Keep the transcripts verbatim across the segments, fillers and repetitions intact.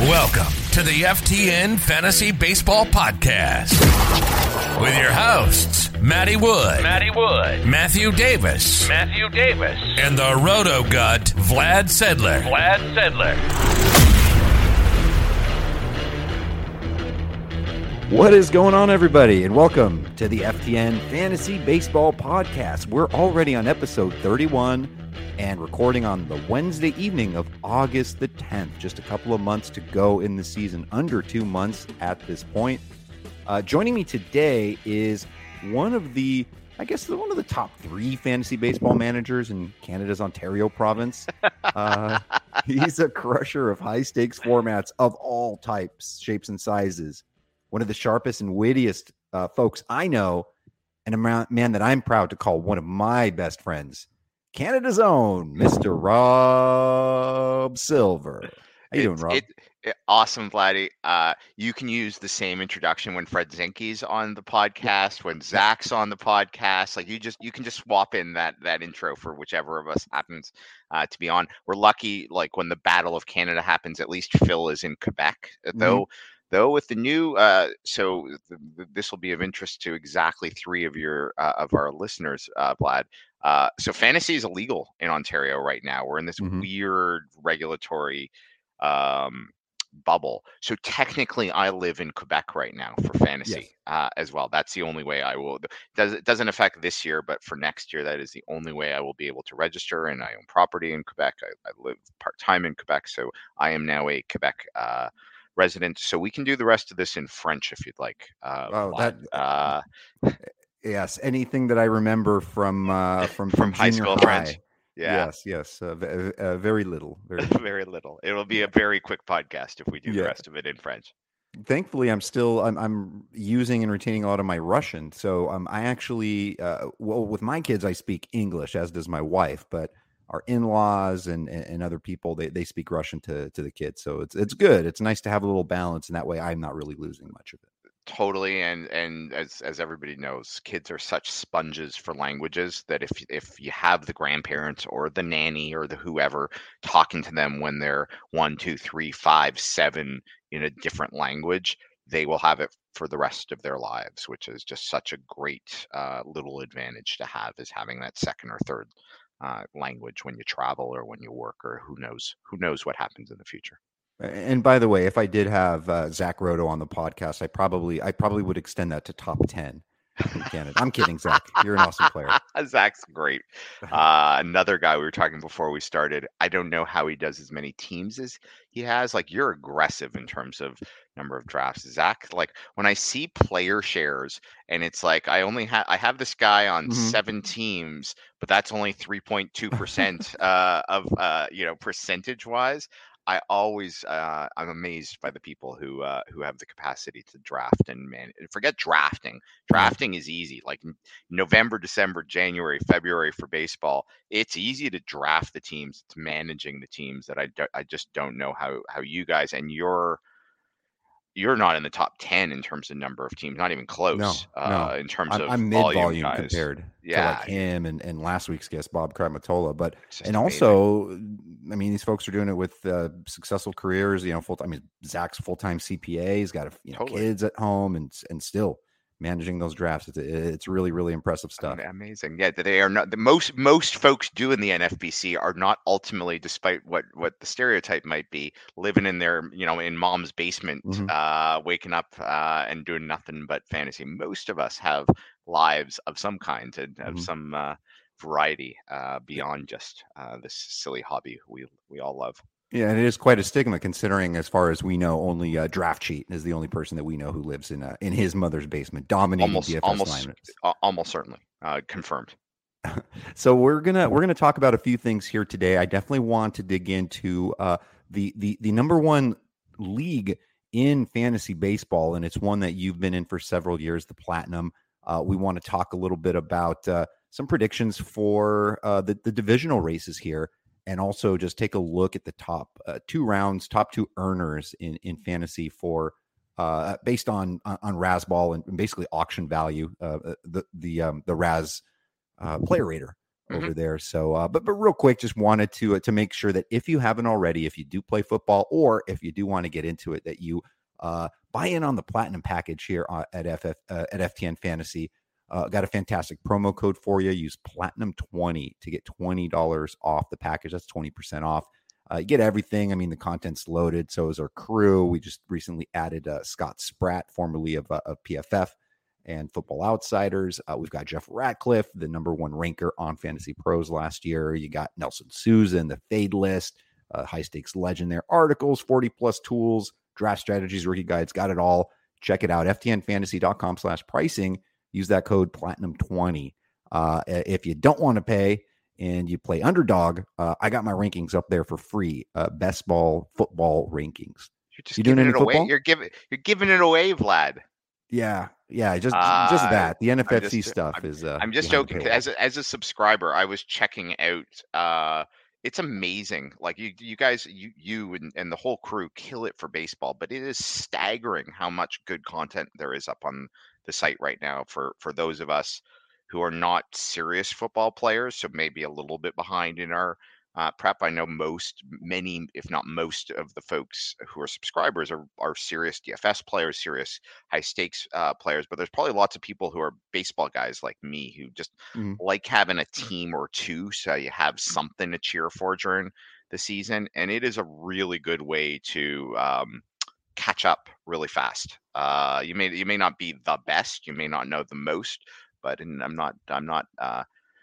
Welcome to the F T N Fantasy Baseball Podcast with your hosts, Matty Wood, Matty Wood, Matthew Davis, Matthew Davis, and the Roto-Gut, Vlad Sedler. Vlad Sedler. What is going on, everybody, and welcome to the F T N Fantasy Baseball Podcast. We're already on episode thirty-one and recording on the Wednesday evening of August the tenth. Just a couple of months to go in the season, under two months at this point. Uh, joining me today is one of the, I guess, one of the top three fantasy baseball managers in Canada's Ontario province. Uh, he's a crusher of high-stakes formats of all types, shapes, and sizes. One of the sharpest and wittiest uh, folks I know, and a man, man that I'm proud to call one of my best friends, Canada's own Mister Rob Silver. How you doing, Rob? It, it, awesome, Vladdy. Uh, you can use the same introduction when Fred Zinke's on the podcast, when Zach's on the podcast. Like you just, you can just swap in that that intro for whichever of us happens uh, to be on. We're lucky, like when the Battle of Canada happens, at least Phil is in Quebec, though. Mm-hmm. Though with the new, uh, so th- th- this will be of interest to exactly three of your uh, of our listeners, uh, Vlad. Uh, so fantasy is illegal in Ontario right now. We're in this mm-hmm. weird regulatory um, bubble. So technically, I live in Quebec right now for fantasy yes. uh, as well. That's the only way I will. Does it doesn't affect this year, but for next year, that is the only way I will be able to register. And I own property in Quebec. I, I live part time in Quebec, so I am now a Quebec Uh, resident, so we can do the rest of this in French if you'd like. Uh, oh, that uh, yes, anything that I remember from uh, from, from from high school high. French. Yeah. Yes, yes, uh, v- uh, very little, very little. very little. It'll be a very quick podcast if we do yeah. the rest of it in French. Thankfully, I'm still I'm, I'm using and retaining a lot of my Russian, so um, I actually uh, well with my kids I speak English, as does my wife, but our in-laws and, and other people, they, they speak Russian to, to the kids. So it's it's good. It's nice to have a little balance, and that way I'm not really losing much of it. Totally. And and as as everybody knows, kids are such sponges for languages that if if you have the grandparents or the nanny or the whoever talking to them when they're one, two, three, five, seven in a different language, they will have it for the rest of their lives, which is just such a great uh, little advantage to have, is having that second or third Uh, language when you travel or when you work, or who knows who knows what happens in the future. And by the way, if I did have uh, Zach Roto on the podcast, I probably I probably would extend that to top ten in Canada. I'm kidding, Zach. You're an awesome player. Zach's great. Uh, another guy we were talking before we started. I don't know how he does as many teams as he has. Like, you're aggressive in terms of number of drafts. Zach, like when I see player shares and it's like I only have I have this guy on mm-hmm. seven teams, but that's only three point two percent uh, of uh, you know percentage wise. I always uh, I'm amazed by the people who uh, who have the capacity to draft and man. Forget drafting. Drafting is easy. Like November, December, January, February for baseball, it's easy to draft the teams. It's managing the teams that I do, I just don't know how how you guys, and you're you're not in the top ten in terms of number of teams, not even close. No, uh, no. in terms I'm, of I'm mid-volume guys. compared yeah. to like him and, and last week's guest, Bob Kramatola. But and amazing. also, I mean, these folks are doing it with uh, successful careers. You know, full. I mean, Zach's full-time C P A. He's got a, you know, totally. kids at home, and and still managing those drafts. It's it's really really impressive stuff. Amazing. Yeah, they are not the most most folks do in the N F B C are not ultimately, despite what what the stereotype might be, living in their you know in mom's basement, mm-hmm. uh, waking up uh, and doing nothing but fantasy. Most of us have lives of some kind and of mm-hmm. some uh, variety uh, beyond just uh, this silly hobby we we all love. Yeah, and it is quite a stigma, considering, as far as we know, only uh, Draft Cheat is the only person that we know who lives in uh, in his mother's basement, dominating almost, D F S almost, uh, almost certainly uh, confirmed. So we're gonna we're gonna talk about a few things here today. I definitely want to dig into uh, the the the number one league in fantasy baseball, and it's one that you've been in for several years, the Platinum. Uh, we want to talk a little bit about uh, some predictions for uh, the the divisional races here. And also just take a look at the top uh, two rounds, top two earners in, in fantasy for uh, based on on Razzball and basically auction value, uh, the the um, the Raz uh, player rater over mm-hmm. there. So, uh, but but real quick, just wanted to uh, to make sure that if you haven't already, if you do play football or if you do want to get into it, that you uh, buy in on the platinum package here uh, at F F uh, at F T N Fantasy. Uh, got a fantastic promo code for you. Use platinum twenty to get twenty dollars off the package. That's twenty percent off. Uh, you get everything. I mean, the content's loaded. So is our crew. We just recently added uh, Scott Spratt, formerly of, uh, of P F F and Football Outsiders. Uh, we've got Jeff Ratcliffe, the number one ranker on Fantasy Pros last year. You got Nelson Sousa in the Fade List, uh, high stakes legend there. Articles, forty plus tools, draft strategies, rookie guides, got it all. Check it out. F T N fantasy dot com slash pricing. Use that code platinum twenty. Uh, if you don't want to pay and you play underdog, uh, I got my rankings up there for free. Uh, best ball football rankings. You're just you doing it away. Football? You're giving you're giving it away, Vlad. Yeah, yeah, just uh, just that. The N F F C just, stuff I'm, is. Uh, I'm just joking. As a, as a subscriber, I was checking out. Uh, it's amazing. Like you, you guys, you you and, and the whole crew kill it for baseball, but it is staggering how much good content there is up on the site right now for for those of us who are not serious football players, so maybe a little bit behind in our uh, prep. I know most, many, if not most of the folks who are subscribers are, are serious D F S players, serious high stakes uh, players, but there's probably lots of people who are baseball guys like me who just mm. like having a team or two so you have something to cheer for during the season. And it is a really good way to um, catch up really fast. Uh, you may you may not be the best, you may not know the most, but and I'm not I'm not uh,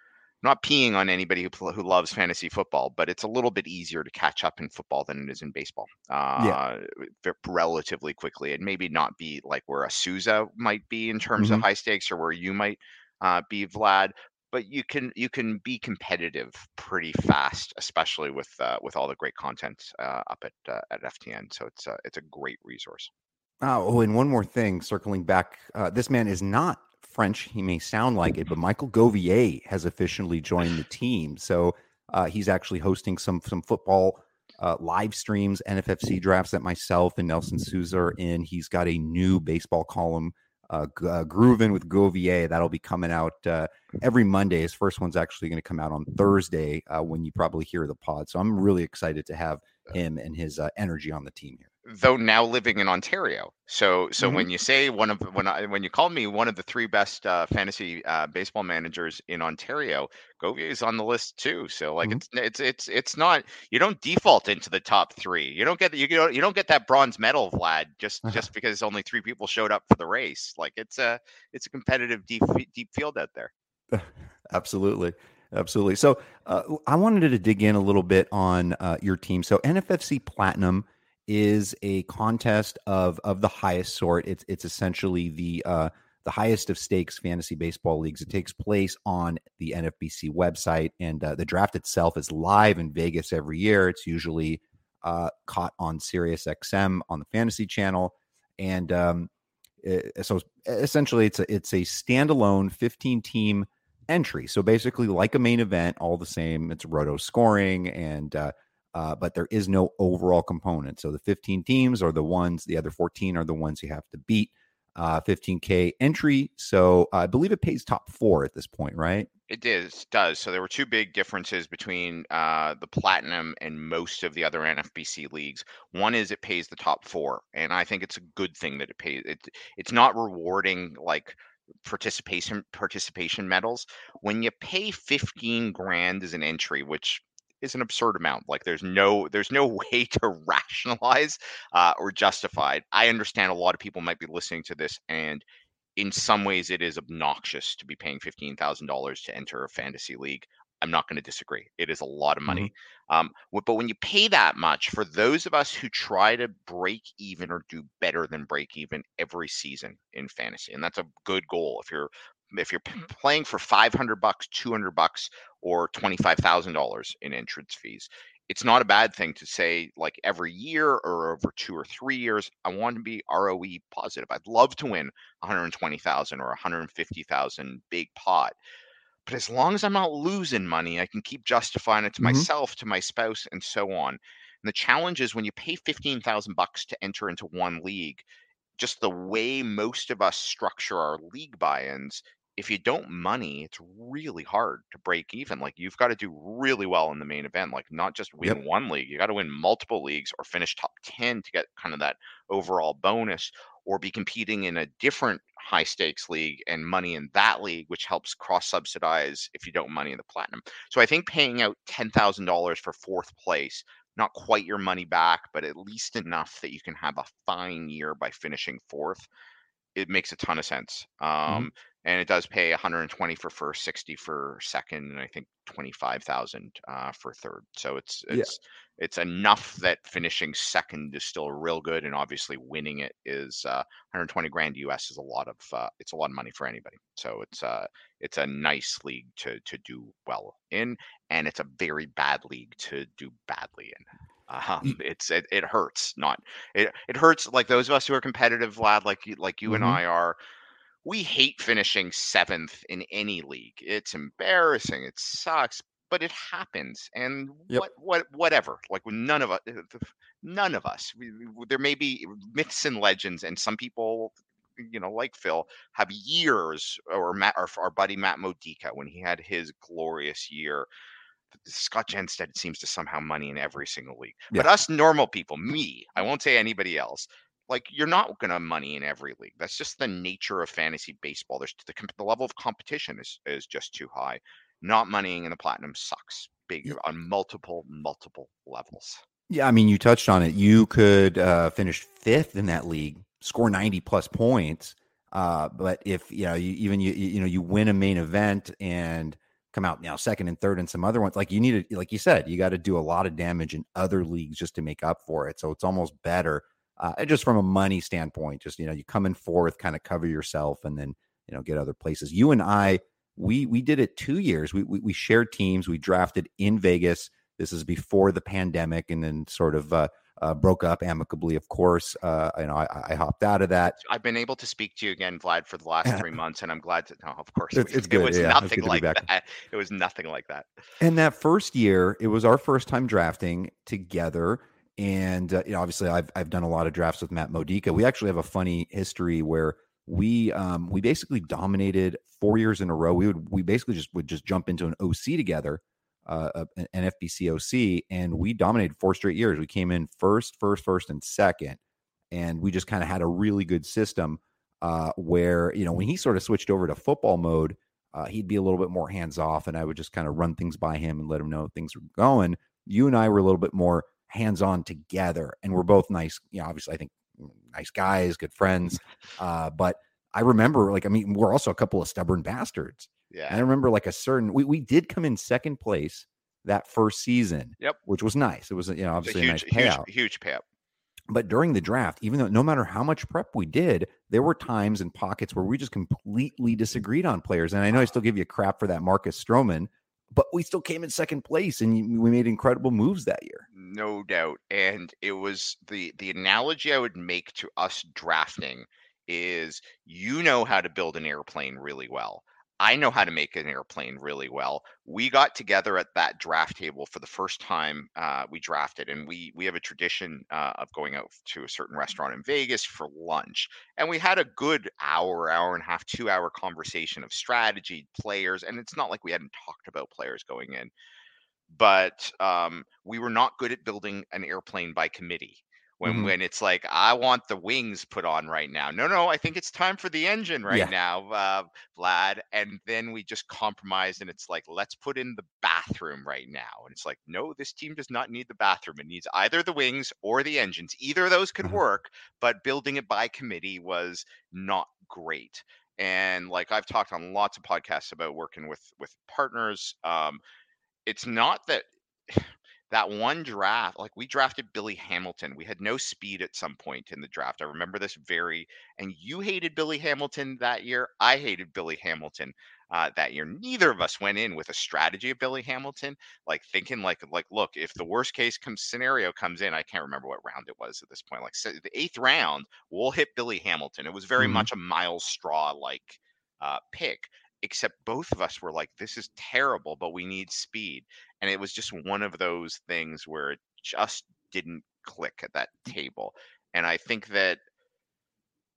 not peeing on anybody who who loves fantasy football, but it's a little bit easier to catch up in football than it is in baseball. Uh, yeah. Relatively quickly, and maybe not be like where a Sousa might be in terms mm-hmm. of high stakes, or where you might uh, be, Vlad. But you can you can be competitive pretty fast, especially with uh, with all the great content uh, up at uh, at F T N. So it's a, it's a great resource. Oh, and one more thing, circling back, uh, this man is not French. He may sound like it, but Michael Govier has officially joined the team. So uh, he's actually hosting some some football uh, live streams, N F F C drafts that myself and Nelson Sousa are in. He's got a new baseball column, uh, uh, Groovin' with Govier. That'll be coming out uh, every Monday. His first one's actually going to come out on Thursday uh, when you probably hear the pod. So I'm really excited to have him and his uh, energy on the team here. Though now living in Ontario, so so mm-hmm. when you say one of when I when you called me one of the three best uh, fantasy uh, baseball managers in Ontario, Govier is on the list too. So like mm-hmm. it's it's it's it's not, you don't default into the top three. You don't get you don't you don't get that bronze medal, Vlad, just just because only three people showed up for the race. Like it's a it's a competitive deep deep field out there. Absolutely. Absolutely. So uh, I wanted to dig in a little bit on uh, your team. So N F F C Platinum is a contest of of the highest sort. It's it's essentially the uh, the highest of stakes fantasy baseball leagues. It takes place on the N F B C website, and uh, the draft itself is live in Vegas every year. It's usually uh, caught on Sirius X M on the Fantasy Channel, and um, it, so essentially it's a it's a standalone fifteen team entry. So basically, like a main event, all the same. It's roto scoring and uh, Uh, but there is no overall component. So the fifteen teams are the ones, the other fourteen are the ones you have to beat. Uh, fifteen K entry. So uh, I believe it pays top four at this point, right? It is, does. So there were two big differences between uh, the Platinum and most of the other N F B C leagues. One is it pays the top four, and I think it's a good thing that it pays. It, it's not rewarding like participation participation medals. When you pay fifteen grand as an entry, which is an absurd amount. Like there's no there's no way to rationalize uh, or justify it. I understand a lot of people might be listening to this, and in some ways it is obnoxious to be paying fifteen thousand dollars to enter a fantasy league. I'm not going to disagree. It is a lot of money. Mm-hmm. Um, but when you pay that much, for those of us who try to break even or do better than break even every season in fantasy, and that's a good goal. If you're if you're p- playing for five hundred bucks, two hundred bucks, or twenty-five thousand dollars in entrance fees, it's not a bad thing to say, like every year or over two or three years, I want to be R O E positive. I'd love to win one hundred twenty thousand or one hundred fifty thousand big pot. But as long as I'm not losing money, I can keep justifying it to mm-hmm. myself, to my spouse, and so on. And the challenge is when you pay fifteen thousand bucks to enter into one league, just the way most of us structure our league buy-ins, if you don't money, it's really hard to break even. Like you've got to do really well in the main event, like not just win Yep. one league, you got to win multiple leagues or finish top ten to get kind of that overall bonus, or be competing in a different high stakes league and money in that league, which helps cross subsidize if you don't money in the platinum. So I think paying out ten thousand dollars for fourth place, not quite your money back, but at least enough that you can have a fine year by finishing fourth, it makes a ton of sense. Mhm. Um, and it does pay one hundred twenty for first, sixty for second, and I think twenty-five thousand uh, for third. So it's Yeah. it's it's enough that finishing second is still real good, and obviously winning it is uh, one hundred twenty grand U S is a lot of uh, it's a lot of money for anybody. So it's uh it's a nice league to to do well in, and it's a very bad league to do badly in. Um, it's it, it hurts not it it hurts like those of us who are competitive, Vlad, like you like you and Mhm. I are. We hate finishing seventh in any league. It's embarrassing. It sucks, but it happens. And Yep. what what whatever. Like none of us, none of us. We, we- there may be myths and legends, and some people, you know, like Phil, have years. Or Matt, or our buddy Matt Modica, when he had his glorious year, Scott Jenstead seems to somehow money in every single league. But Yeah. us normal people, me, I won't say anybody else, like you're not going to money in every league. That's just the nature of fantasy baseball. There's the, the level of competition is is just too high. Not moneying in the platinum sucks big Y- on multiple multiple levels. Yeah, I mean, you touched on it. You could uh, finish fifth in that league, score ninety plus points. Uh, but if you know, you, even you, you know, you win a main event and come out now second and third in some other ones, like you need to, like you said, you got to do a lot of damage in other leagues just to make up for it. So it's almost better, uh, and just from a money standpoint. Just you know, you come in fourth, kind of cover yourself, and then you know get other places. You and I, we we did it two years. We we, we shared teams. We drafted in Vegas. This is before the pandemic, and then sort of uh, uh, broke up amicably. Of course, uh, you know I, I hopped out of that. I've been able to speak to you again, Vlad, for the last three months, and I'm glad to. No, of course, It's, it's it good. was Yeah, it's nothing good to be like back. that. It was nothing like that. And that first year, it was our first time drafting together. And uh, you know, obviously, I've I've done a lot of drafts with Matt Modica. We actually have a funny history where we um, we basically dominated four years in a row. We would we basically just would just jump into an O C together, uh, an N F B C O C, and we dominated four straight years. We came in first, first, first, and second, and we just kind of had a really good system uh, where you know when he sort of switched over to football mode. Uh, he'd be a little bit more hands off, and I would just kind of run things by him and let him know things were going. You and I were a little bit more hands on together, and we're both nice. You know, obviously, I think nice guys, good friends. Uh, but I remember, like, I mean, we're also a couple of stubborn bastards. Yeah. And I remember, like, a certain we we did come in second place that first season. Yep. Which was nice. It was, you know, It's a obviously huge, a nice payout. huge, huge payout. But during the draft, even though no matter how much prep we did, there were times and pockets where we just completely disagreed on players. And I know I still give you crap for that Marcus Stroman, but we still came in second place and we made incredible moves that year. No doubt. And it was the the analogy I would make to us drafting is you know how to build an airplane really well. I know how to make an airplane really well. We got together at that draft table for the first time uh, we drafted, and we we have a tradition uh, of going out to a certain restaurant in Vegas for lunch. And we had a good hour, hour and a half, two hour conversation of strategy, players, and it's not like we hadn't talked about players going in, but um, we were not good at building an airplane by committee. When Mm-hmm. when it's like, I want the wings put on right now. No, no, I think it's time for the engine right Yeah. now, uh, Vlad. And then we just compromised, and it's like, let's put in the bathroom right now. And it's like, no, this team does not need the bathroom. It needs either the wings or the engines. Either of those could Uh-huh. work, but building it by committee was not great. And like I've talked on lots of podcasts about working with with partners. Um, it's not that that one draft, like we drafted Billy Hamilton. We had no speed at some point in the draft. I remember this very, and you hated Billy Hamilton that year. I hated Billy Hamilton uh, that year. Neither of us went in with a strategy of Billy Hamilton, like thinking like, like, look, if the worst case comes scenario comes in, I can't remember what round it was at this point, like so the eighth round, we'll hit Billy Hamilton. It was very Mhm. much a Miles Straw like uh, pick, except both of us were like, this is terrible, but we need speed. And it was just one of those things where it just didn't click at that table. And I think that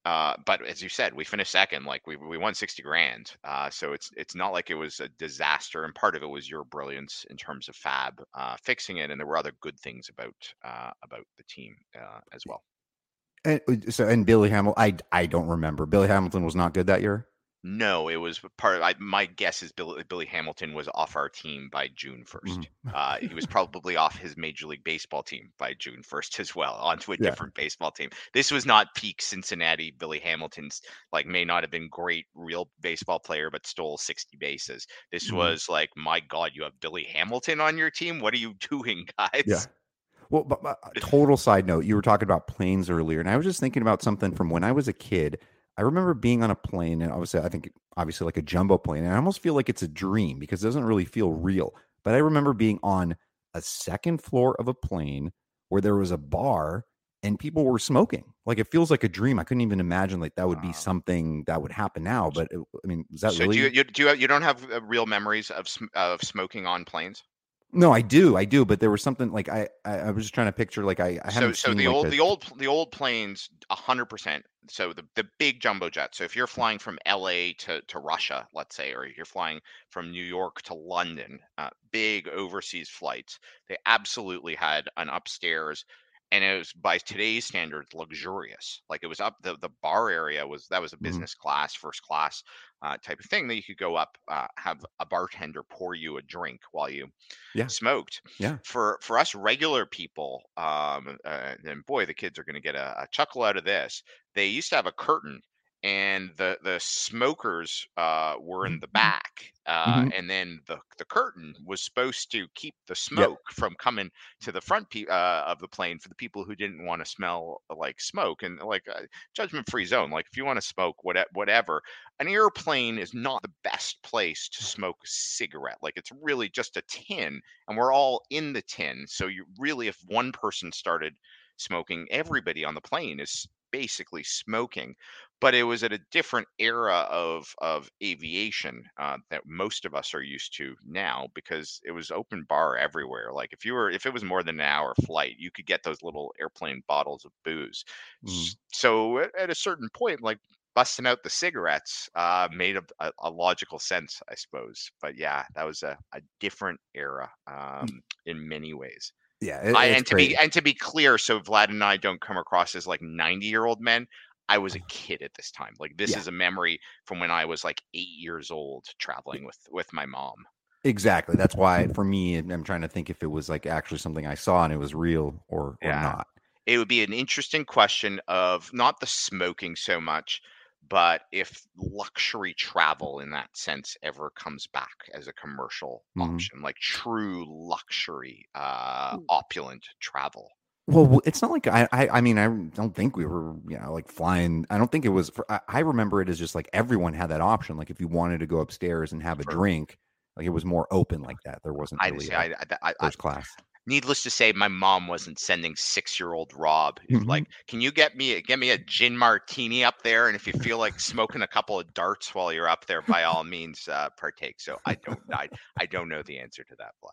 Uh, but as you said, we finished second. Like we we won sixty grand. Uh, so it's it's not like it was a disaster. And part of it was your brilliance in terms of Fab uh, fixing it, and there were other good things about uh, about the team uh, as well. And so, and Billy Hamilton, I I don't remember. Billy Hamilton was not good that year. No, it was part of. I, my guess is Billy, Billy Hamilton was off our team by June first. Mhm. Uh, he was probably off his Major League Baseball team by June first as well, onto a Yeah. different baseball team. This was not peak Cincinnati. Billy Hamilton's like may not have been great real baseball player, but stole sixty bases. This Mhm. was like, my God, you have Billy Hamilton on your team. What are you doing, guys? Yeah. Well, but, but total side note, you were talking about planes earlier, and I was just thinking about something from when I was a kid. I remember being on a plane, and obviously, I think obviously like a jumbo plane, and I almost feel like it's a dream because it doesn't really feel real. But I remember being on a second floor of a plane where there was a bar and people were smoking. Like it feels like a dream. I couldn't even imagine like that would be Wow. something that would happen now. But it, I mean, is that So really? do you, you do you, you don't have uh, real memories of sm- of smoking on planes? No, I do, I do, but there was something like I, I, I was just trying to picture like I, I So, haven't so seen the like old, a, the old, the old planes, a hundred percent. So the the big jumbo jet. So if you're flying from L A to to Russia, let's say, or you're flying from New York to London, uh, big overseas flights, they absolutely had an upstairs, and it was by today's standards luxurious. Like it was up the the bar area was that was a Mhm. business class, first class uh, type of thing that you could go up, uh, have a bartender pour you a drink while you yeah, smoked. yeah, For for us regular people, um, uh, and boy, the kids are going to get a, a chuckle out of this. They used to have a curtain, and the the smokers uh, were in the back, uh, hmm and then the the curtain was supposed to keep the yep, smoke from coming to the front pe- uh, of the plane for the people who didn't want to smell like smoke and like a judgment free zone. Like if you want to smoke, what whatever. An airplane is not the best place to smoke a cigarette. Like it's really just a tin and we're all in the tin. So you really, if one person started smoking, everybody on the plane is basically smoking. But it was at a different era of of aviation uh, that most of us are used to now because it was open bar everywhere. Like if you were, if it was more than an hour flight, you could get those little airplane bottles of booze. mm. S- So at, at a certain point, like busting out the cigarettes uh, made a, a, a logical sense, I suppose. But yeah, that was a, a different era um, in many ways. yeah, it, I it's and to be crazy. and to be clear, so Vlad and I don't come across as like ninety year old men. I was a kid at this time. Like this Yeah, is a memory from when I was like eight years old, traveling with with my mom. exactly. That's why for me, I'm trying to think if it was like actually something I saw and it was real or or Yeah. not. It would be an interesting question of not the smoking so much, but if luxury travel in that sense ever comes back as a commercial Mhm. option, like true luxury, uh, opulent travel. Well, w- it's not like I, I, I mean, I don't think we were, you know, like flying. I don't think it was. For, I, I remember it as just like everyone had that option. Like if you wanted to go upstairs and have a For drink, like it was more open like that. There wasn't I really just, a I, I, I, I first class. needless to say, my mom wasn't sending six-year-old Rob. If Mhm. like, can you get me get me a gin martini up there? And if you feel like smoking a couple of darts while you're up there, by all means, uh, partake. So I don't, I, I don't know the answer to that, Vlad.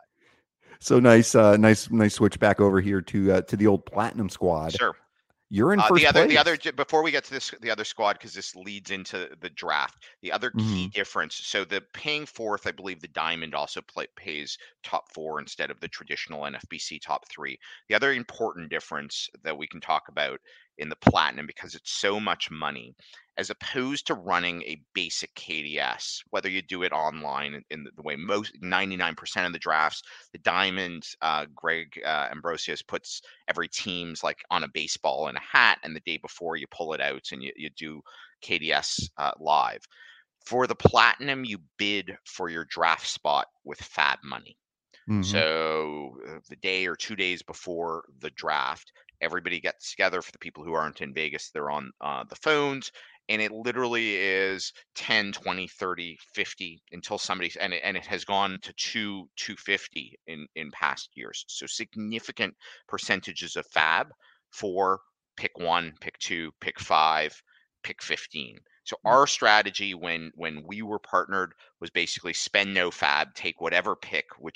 So nice, uh, nice, nice switch back over here to uh, to the old Platinum Squad. Sure. You're in Uh, first the other, place. the other, before we get to this, the other squad, because this leads into the draft. The other key Mhm. difference. So the paying fourth, I believe the Diamond also play, pays top four instead of the traditional N F B C top three. The other important difference that we can talk about in the Platinum, because it's so much money, as opposed to running a basic K D S, whether you do it online in, in the, the way most ninety-nine percent of the drafts, the Diamond, uh, Greg uh, Ambrosius puts every team's like on a baseball in a hat, and the day before you pull it out and you, you do K D S uh, live. For the Platinum, you bid for your draft spot with Fab money. Mhm. So uh, the day or two days before the draft, everybody gets together. For the people who aren't in Vegas, they're on uh, the phones, and it literally is ten, twenty, thirty, fifty until somebody, and it, and it has gone to two, two fifty in, in past years. So significant percentages of Fab for pick one, pick two, pick five, pick fifteen. So our strategy when when we were partnered was basically spend no Fab, take whatever pick, which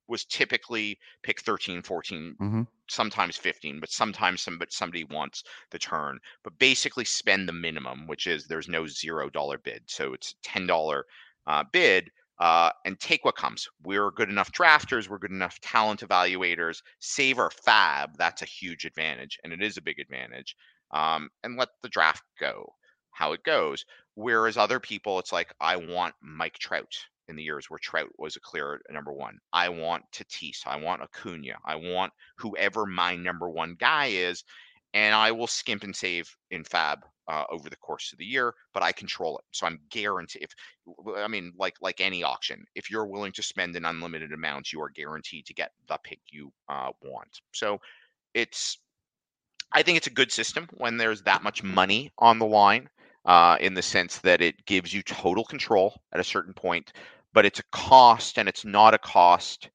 was typically pick thirteen, fourteen, Mm-hmm. sometimes fifteen, but sometimes somebody, somebody wants the turn. But basically spend the minimum, which is there's no zero dollar bid. So it's ten dollar uh, bid uh, and take what comes. We're good enough drafters. We're good enough talent evaluators. Save our fab. That's a huge advantage. And it is a big advantage. Um, and let the draft go how it goes. Whereas other people, it's like, I want Mike Trout in the years where Trout was a clear number one. I want Tatis. I want Acuna. I want whoever my number one guy is. And I will skimp and save in fab uh, over the course of the year, but I control it. So I'm guaranteed. If I mean, like like any auction, if you're willing to spend an unlimited amount, you are guaranteed to get the pick you uh, want. So it's, I think it's a good system when there's that much money on the line, uh, in the sense that it gives you total control at a certain point, but it's a cost, and it's not a cost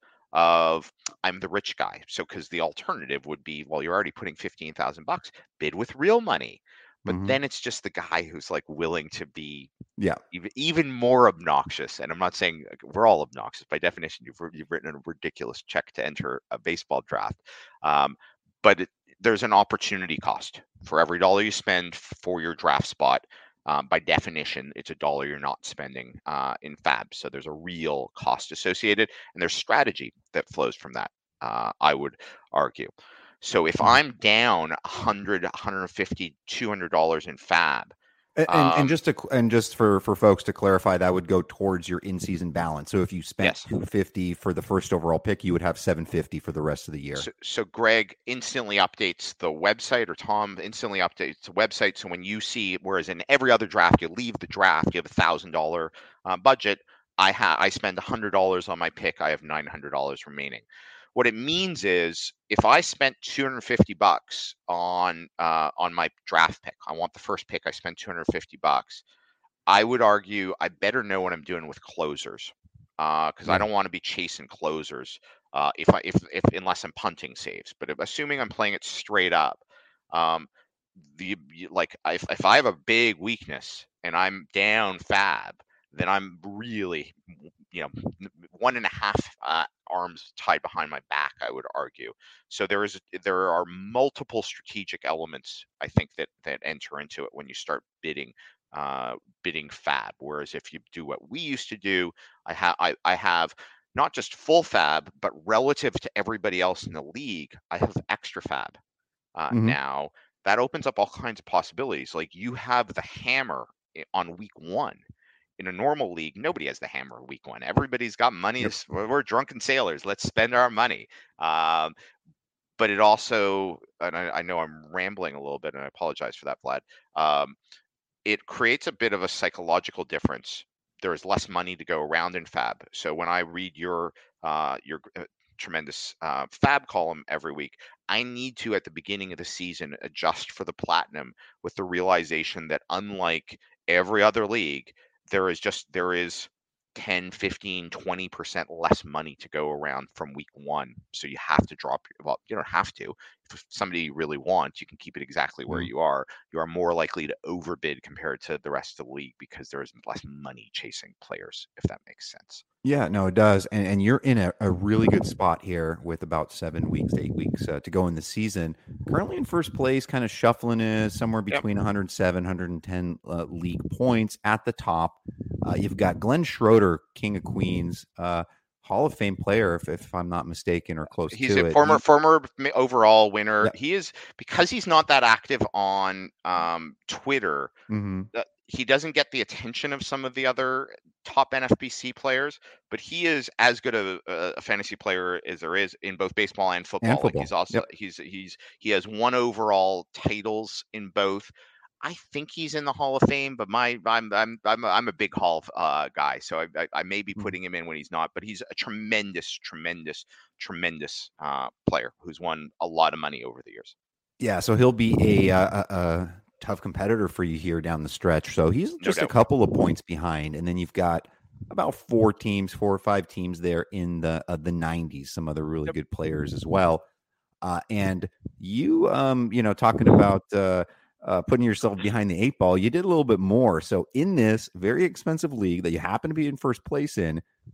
of I'm the rich guy. So because the alternative would be, well, you're already putting fifteen thousand bucks, bid with real money. But Mhm. then it's just the guy who's like willing to be Yeah. even even more obnoxious. And I'm not saying we're all obnoxious by definition. You've you've written a ridiculous check to enter a baseball draft, um, but it, there's an opportunity cost for every dollar you spend for your draft spot. Um, by definition, it's a dollar you're not spending uh, in fab. So there's a real cost associated, and there's strategy that flows from that. Uh, I would argue. So if Mhm. I'm down one hundred, one hundred fifty, two hundred dollars in fab, And, and, um, and just to and just for, for folks to clarify, that would go towards your in season balance. So if you spent Yes. two fifty for the first overall pick, you would have seven fifty for the rest of the year. So, so Greg instantly updates the website, or Tom instantly updates the website. So when you see, whereas in every other draft, you leave the draft, you have a thousand dollar uh, budget. I have I spend a hundred dollars on my pick. I have nine hundred dollars remaining. What it means is, if I spent two hundred fifty bucks on uh, on my draft pick, I want the first pick. I spent two hundred fifty bucks. I would argue I better know what I'm doing with closers, because uh, Yeah. I don't want to be chasing closers uh, if I if if unless I'm punting saves. But if, assuming I'm playing it straight up, um, the like if if I have a big weakness and I'm down fab, then I'm really, you know, one and a half uh, arms tied behind my back, I would argue. So there is there are multiple strategic elements, I think, that that enter into it when you start bidding uh, bidding fab. Whereas if you do what we used to do, I have I, I have not just full fab, but relative to everybody else in the league, I have extra fab uh, Mhm. now. That opens up all kinds of possibilities. Like, you have the hammer i- on week one. In a normal league, nobody has the hammer week one. Everybody's got money. Yep. to s- We're we're drunken sailors. Let's spend our money. Um, but it also, and I, I know I'm rambling a little bit, and I apologize for that, Vlad. Um, it creates a bit of a psychological difference. There is less money to go around in fab. So when I read your uh, your uh, tremendous uh, fab column every week, I need to, at the beginning of the season, adjust for the platinum with the realization that, unlike every other league, there is just there is ten, fifteen, twenty percent less money to go around from week one. So you have to drop your, well, you don't have to. If somebody you really wants, you can keep it exactly where Mhm. you are. You are more likely to overbid compared to the rest of the league because there is less money chasing players, if that makes sense. Yeah, no, it does. And, and you're in a, a really good spot here with about seven weeks, eight weeks uh, to go in the season. Currently in first place, kind of shuffling is somewhere Yep. between one hundred seven, one hundred ten uh, league points at the top. Uh, you've got Glenn Schroeder, King of Queens, uh, Hall of Fame player, if, if I'm not mistaken, or close He's to a it. former He- former ma- overall winner. Yeah. He is, because he's not that active on um, Twitter. Mhm. uh, He doesn't get the attention of some of the other top N F B C players, but he is as good a, a fantasy player as there is in both baseball and football. And Like, he's football. also Yep. he's he's he has one overall titles in both. I think he's in the Hall of Fame, but my I'm I'm I'm a, I'm a big Hall uh, guy, so I, I I may be Mhm. putting him in when he's not. But he's a tremendous, tremendous, tremendous uh, player who's won a lot of money over the years. Yeah, so he'll be a, a, a tough competitor for you here down the stretch. So he's just a doubt. couple of points behind, and then you've got about four teams, four or five teams there in the uh, the nineties. Some other really Yep. good players as well. Uh, and you, um, you know, talking about uh, uh, putting yourself behind the eight ball, you did a little bit more. So in this very expensive league that you happen to be in first place in,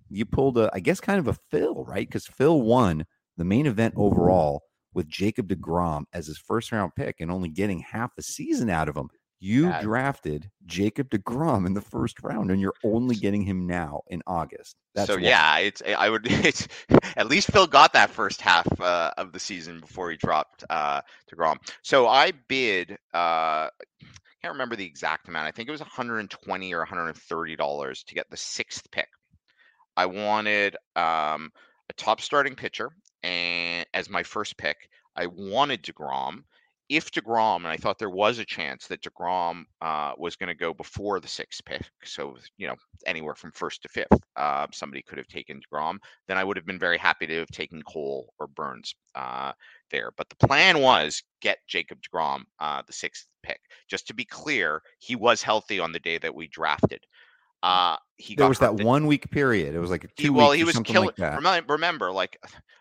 you pulled a, I guess, kind of a Phil, right? Because Phil won the main event overall with Jacob deGrom as his first round pick and only getting half a season out of him. You Yeah. drafted Jacob deGrom in the first round, and you're only getting him now in August. That's so wild. yeah, it's I would it's at least Phil got that first half uh, of the season before he dropped uh, deGrom. So I bid. Uh, I can't remember the exact amount. I think it was one hundred twenty or one hundred thirty dollars to get the sixth pick. I wanted um, a top starting pitcher and as my first pick. I wanted deGrom. If deGrom, and I thought there was a chance that deGrom uh, was going to go before the sixth pick, so you know anywhere from first to fifth, uh, somebody could have taken deGrom. Then I would have been very happy to have taken Cole or Burns uh, there. But the plan was get Jacob deGrom, uh, the sixth pick. Just to be clear, he was healthy on the day that we drafted. Uh, he There got was hurt that the- one week period. It was like two he, well, weeks he or was something killing. like that. Remember, remember, like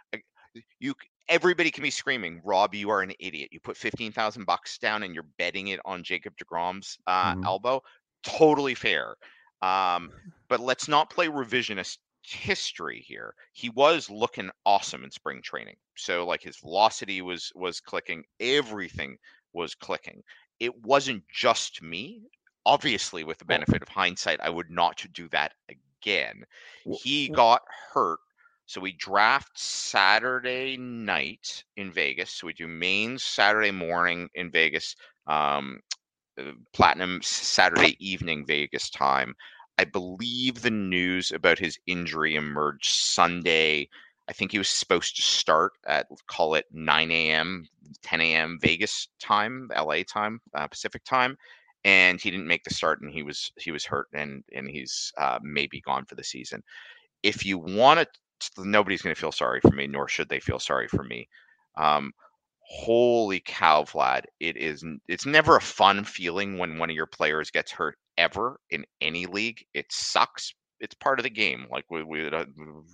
you, everybody can be screaming, "Rob, you are an idiot! You put fifteen thousand bucks down and you're betting it on Jacob deGrom's uh, Mhm. elbow." Totally fair, um, but let's not play revisionist history here. He was looking awesome in spring training, so like his velocity was was clicking, everything was clicking. It wasn't just me. Obviously, with the Well- benefit of hindsight, I would not do that again. Well- He well- got hurt. So we draft Saturday night in Vegas. So we do mains Saturday morning in Vegas, um, uh, platinum Saturday evening Vegas time. I believe the news about his injury emerged Sunday. I think he was supposed to start at, call it nine a.m., ten a.m. Vegas time, L A time, uh, Pacific time, and he didn't make the start, and he was he was hurt, and and he's uh, maybe gone for the season. If you want to, nobody's going to feel sorry for me, nor should they feel sorry for me. Um, holy cow, Vlad! It is. It's never a fun feeling when one of your players gets hurt ever in any league. It sucks. It's part of the game. Like we, we uh,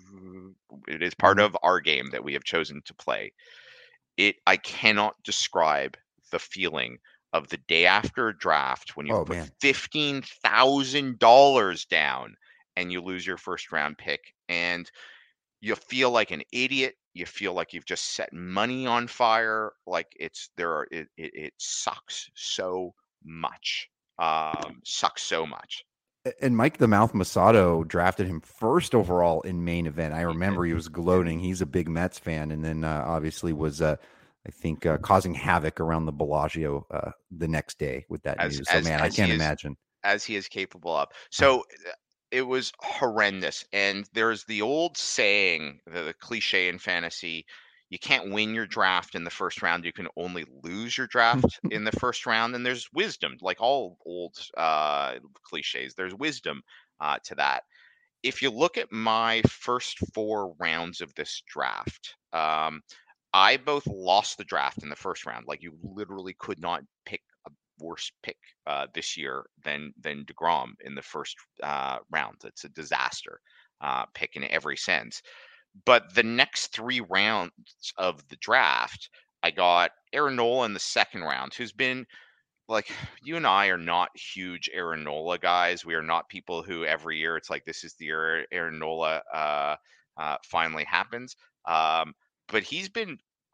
it is part Mhm. of our game that we have chosen to play. It. I cannot describe the feeling of the day after a draft when you Oh, put man. fifteen thousand dollars down and you lose your first round pick, and you feel like an idiot. You feel like you've just set money on fire. Like it's there are it it, it sucks so much. Um, sucks so much. And Mike the Mouth Masato drafted him first overall in main event. I did. remember he was gloating. He's a big Mets fan, and then uh, obviously was, uh, I think, uh, causing havoc around the Bellagio uh, the next day with that As- news. So, as- man, I as can't he is- imagine. As he is capable of. So uh, it was horrendous. And there's the old saying, the, the cliche in fantasy, you can't win your draft in the first round. You can only lose your draft in the first round. And there's wisdom, like all old uh, cliches, there's wisdom uh, to that. If you look at my first four rounds of this draft, um, I both lost the draft in the first round. Like you literally could not pick a worse pick uh, this year than than deGrom in the first uh, round. It's a disaster uh, pick in every sense. But the next three rounds of the draft, I got Aaron Nola in the second round, who's been like, you and I are not huge Aaron Nola guys. We are not people who every year it's like this is the year Aaron Nola uh, uh, finally happens. Um, but he's been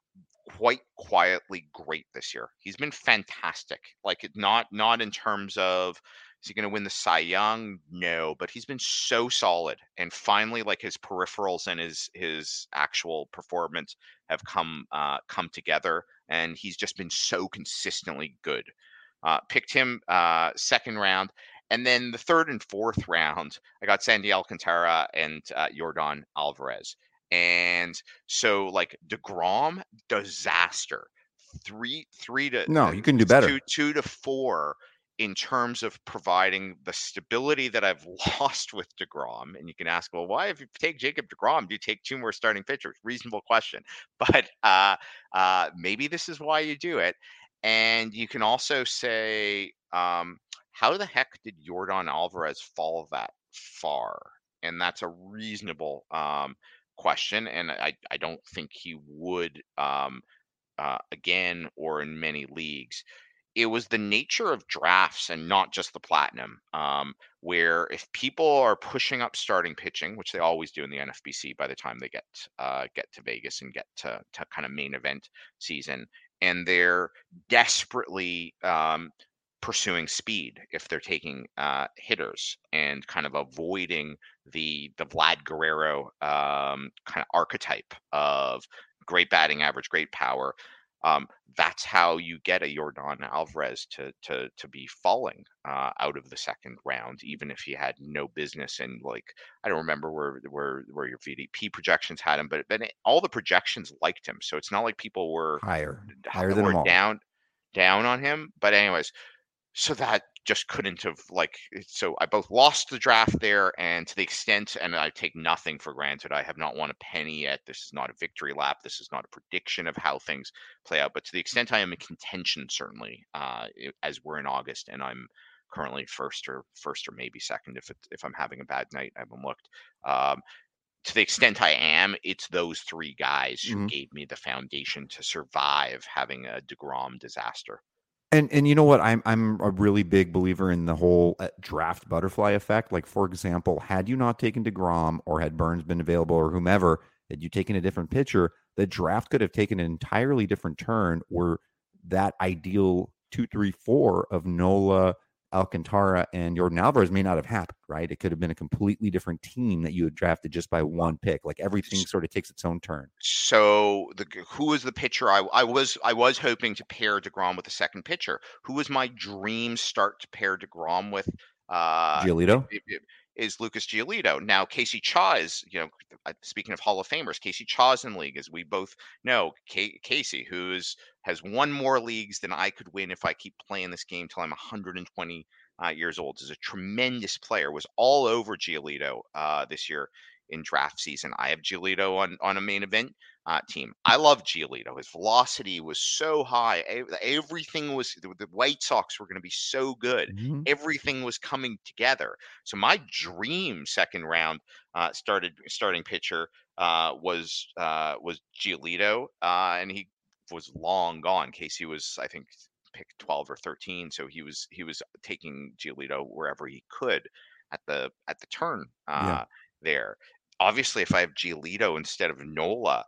quite quietly great this year. He's been fantastic. Like not not in terms of is he going to win the Cy Young? No, but he's been so solid. And finally, like his peripherals and his his actual performance have come uh, come together, and he's just been so consistently good. Uh, picked him uh, second round. And then the third and fourth round, I got Sandy Alcantara and uh, Yordan Alvarez. And so like DeGrom, disaster. Three, three to No, you can do better. Two, two to four in terms of providing the stability that I've lost with DeGrom. And you can ask, well, why if you take Jacob DeGrom, do you take two more starting pitchers? Reasonable question. But uh, uh, maybe this is why you do it. And you can also say, um, how the heck did Yordan Alvarez fall that far? And that's a reasonable um, question. And I, I don't think he would um, uh, again or in many leagues. it was the nature of drafts and not just the platinum, um, where if people are pushing up starting pitching, which they always do in the N F B C by the time they get uh, get to Vegas and get to, to kind of main event season, and they're desperately um, pursuing speed if they're taking uh, hitters and kind of avoiding the the Vlad Guerrero um, kind of archetype of great batting average, great power. Um, that's how you get a Yordan Alvarez to to to be falling uh, out of the second round, even if he had no business. And like, I don't remember where where where your V D P projections had him, but but it, all the projections liked him. So it's not like people were higher, higher than were them all. down down on him. But anyways, so that just couldn't have like so I both lost the draft there, and to the extent, and I take nothing for granted, I have not won a penny yet. This is not a victory lap. This is not a prediction of how things play out. But to the extent I am in contention, certainly, uh, as we're in August, and I'm currently first or first or maybe second if it, if I'm having a bad night. I haven't looked. Um, to the extent I am, it's those three guys who Mhm. gave me the foundation to survive having a DeGrom disaster. And and you know what? I'm I'm a really big believer in the whole uh, draft butterfly effect. Like, for example, had you not taken DeGrom, or had Burns been available, or whomever, had you taken a different pitcher, the draft could have taken an entirely different turn, where that ideal two, three, four of Nola, Alcantara, and Yordan Alvarez may not have happened, right? It could have been a completely different team that you had drafted just by one pick. Like, everything sort of takes its own turn. So the who was the pitcher I, I was I was hoping to pair DeGrom with the second pitcher. Who was my dream start to pair DeGrom with? Uh, Giolito? it- it- Is Lucas Giolito. Now, Casey Chaw is, you know, uh, speaking of Hall of Famers, Casey Chaw's in the league, as we both know. K- Casey, who's has won more leagues than I could win if I keep playing this game till I'm one hundred twenty uh, years old, is a tremendous player, was all over Giolito uh, this year in draft season. I have Giolito on, on a main event uh, team. I love Giolito. His velocity was so high. E- Everything was, the the White Sox were going to be so good. Mhm. Everything was coming together. So my dream second round uh, started starting pitcher uh, was uh, was Giolito, uh, and he was long gone. Casey was, I think, picked twelve or thirteen, so he was he was taking Giolito wherever he could at the at the turn uh, Yeah. there. Obviously, if I have Giolito instead of Nola,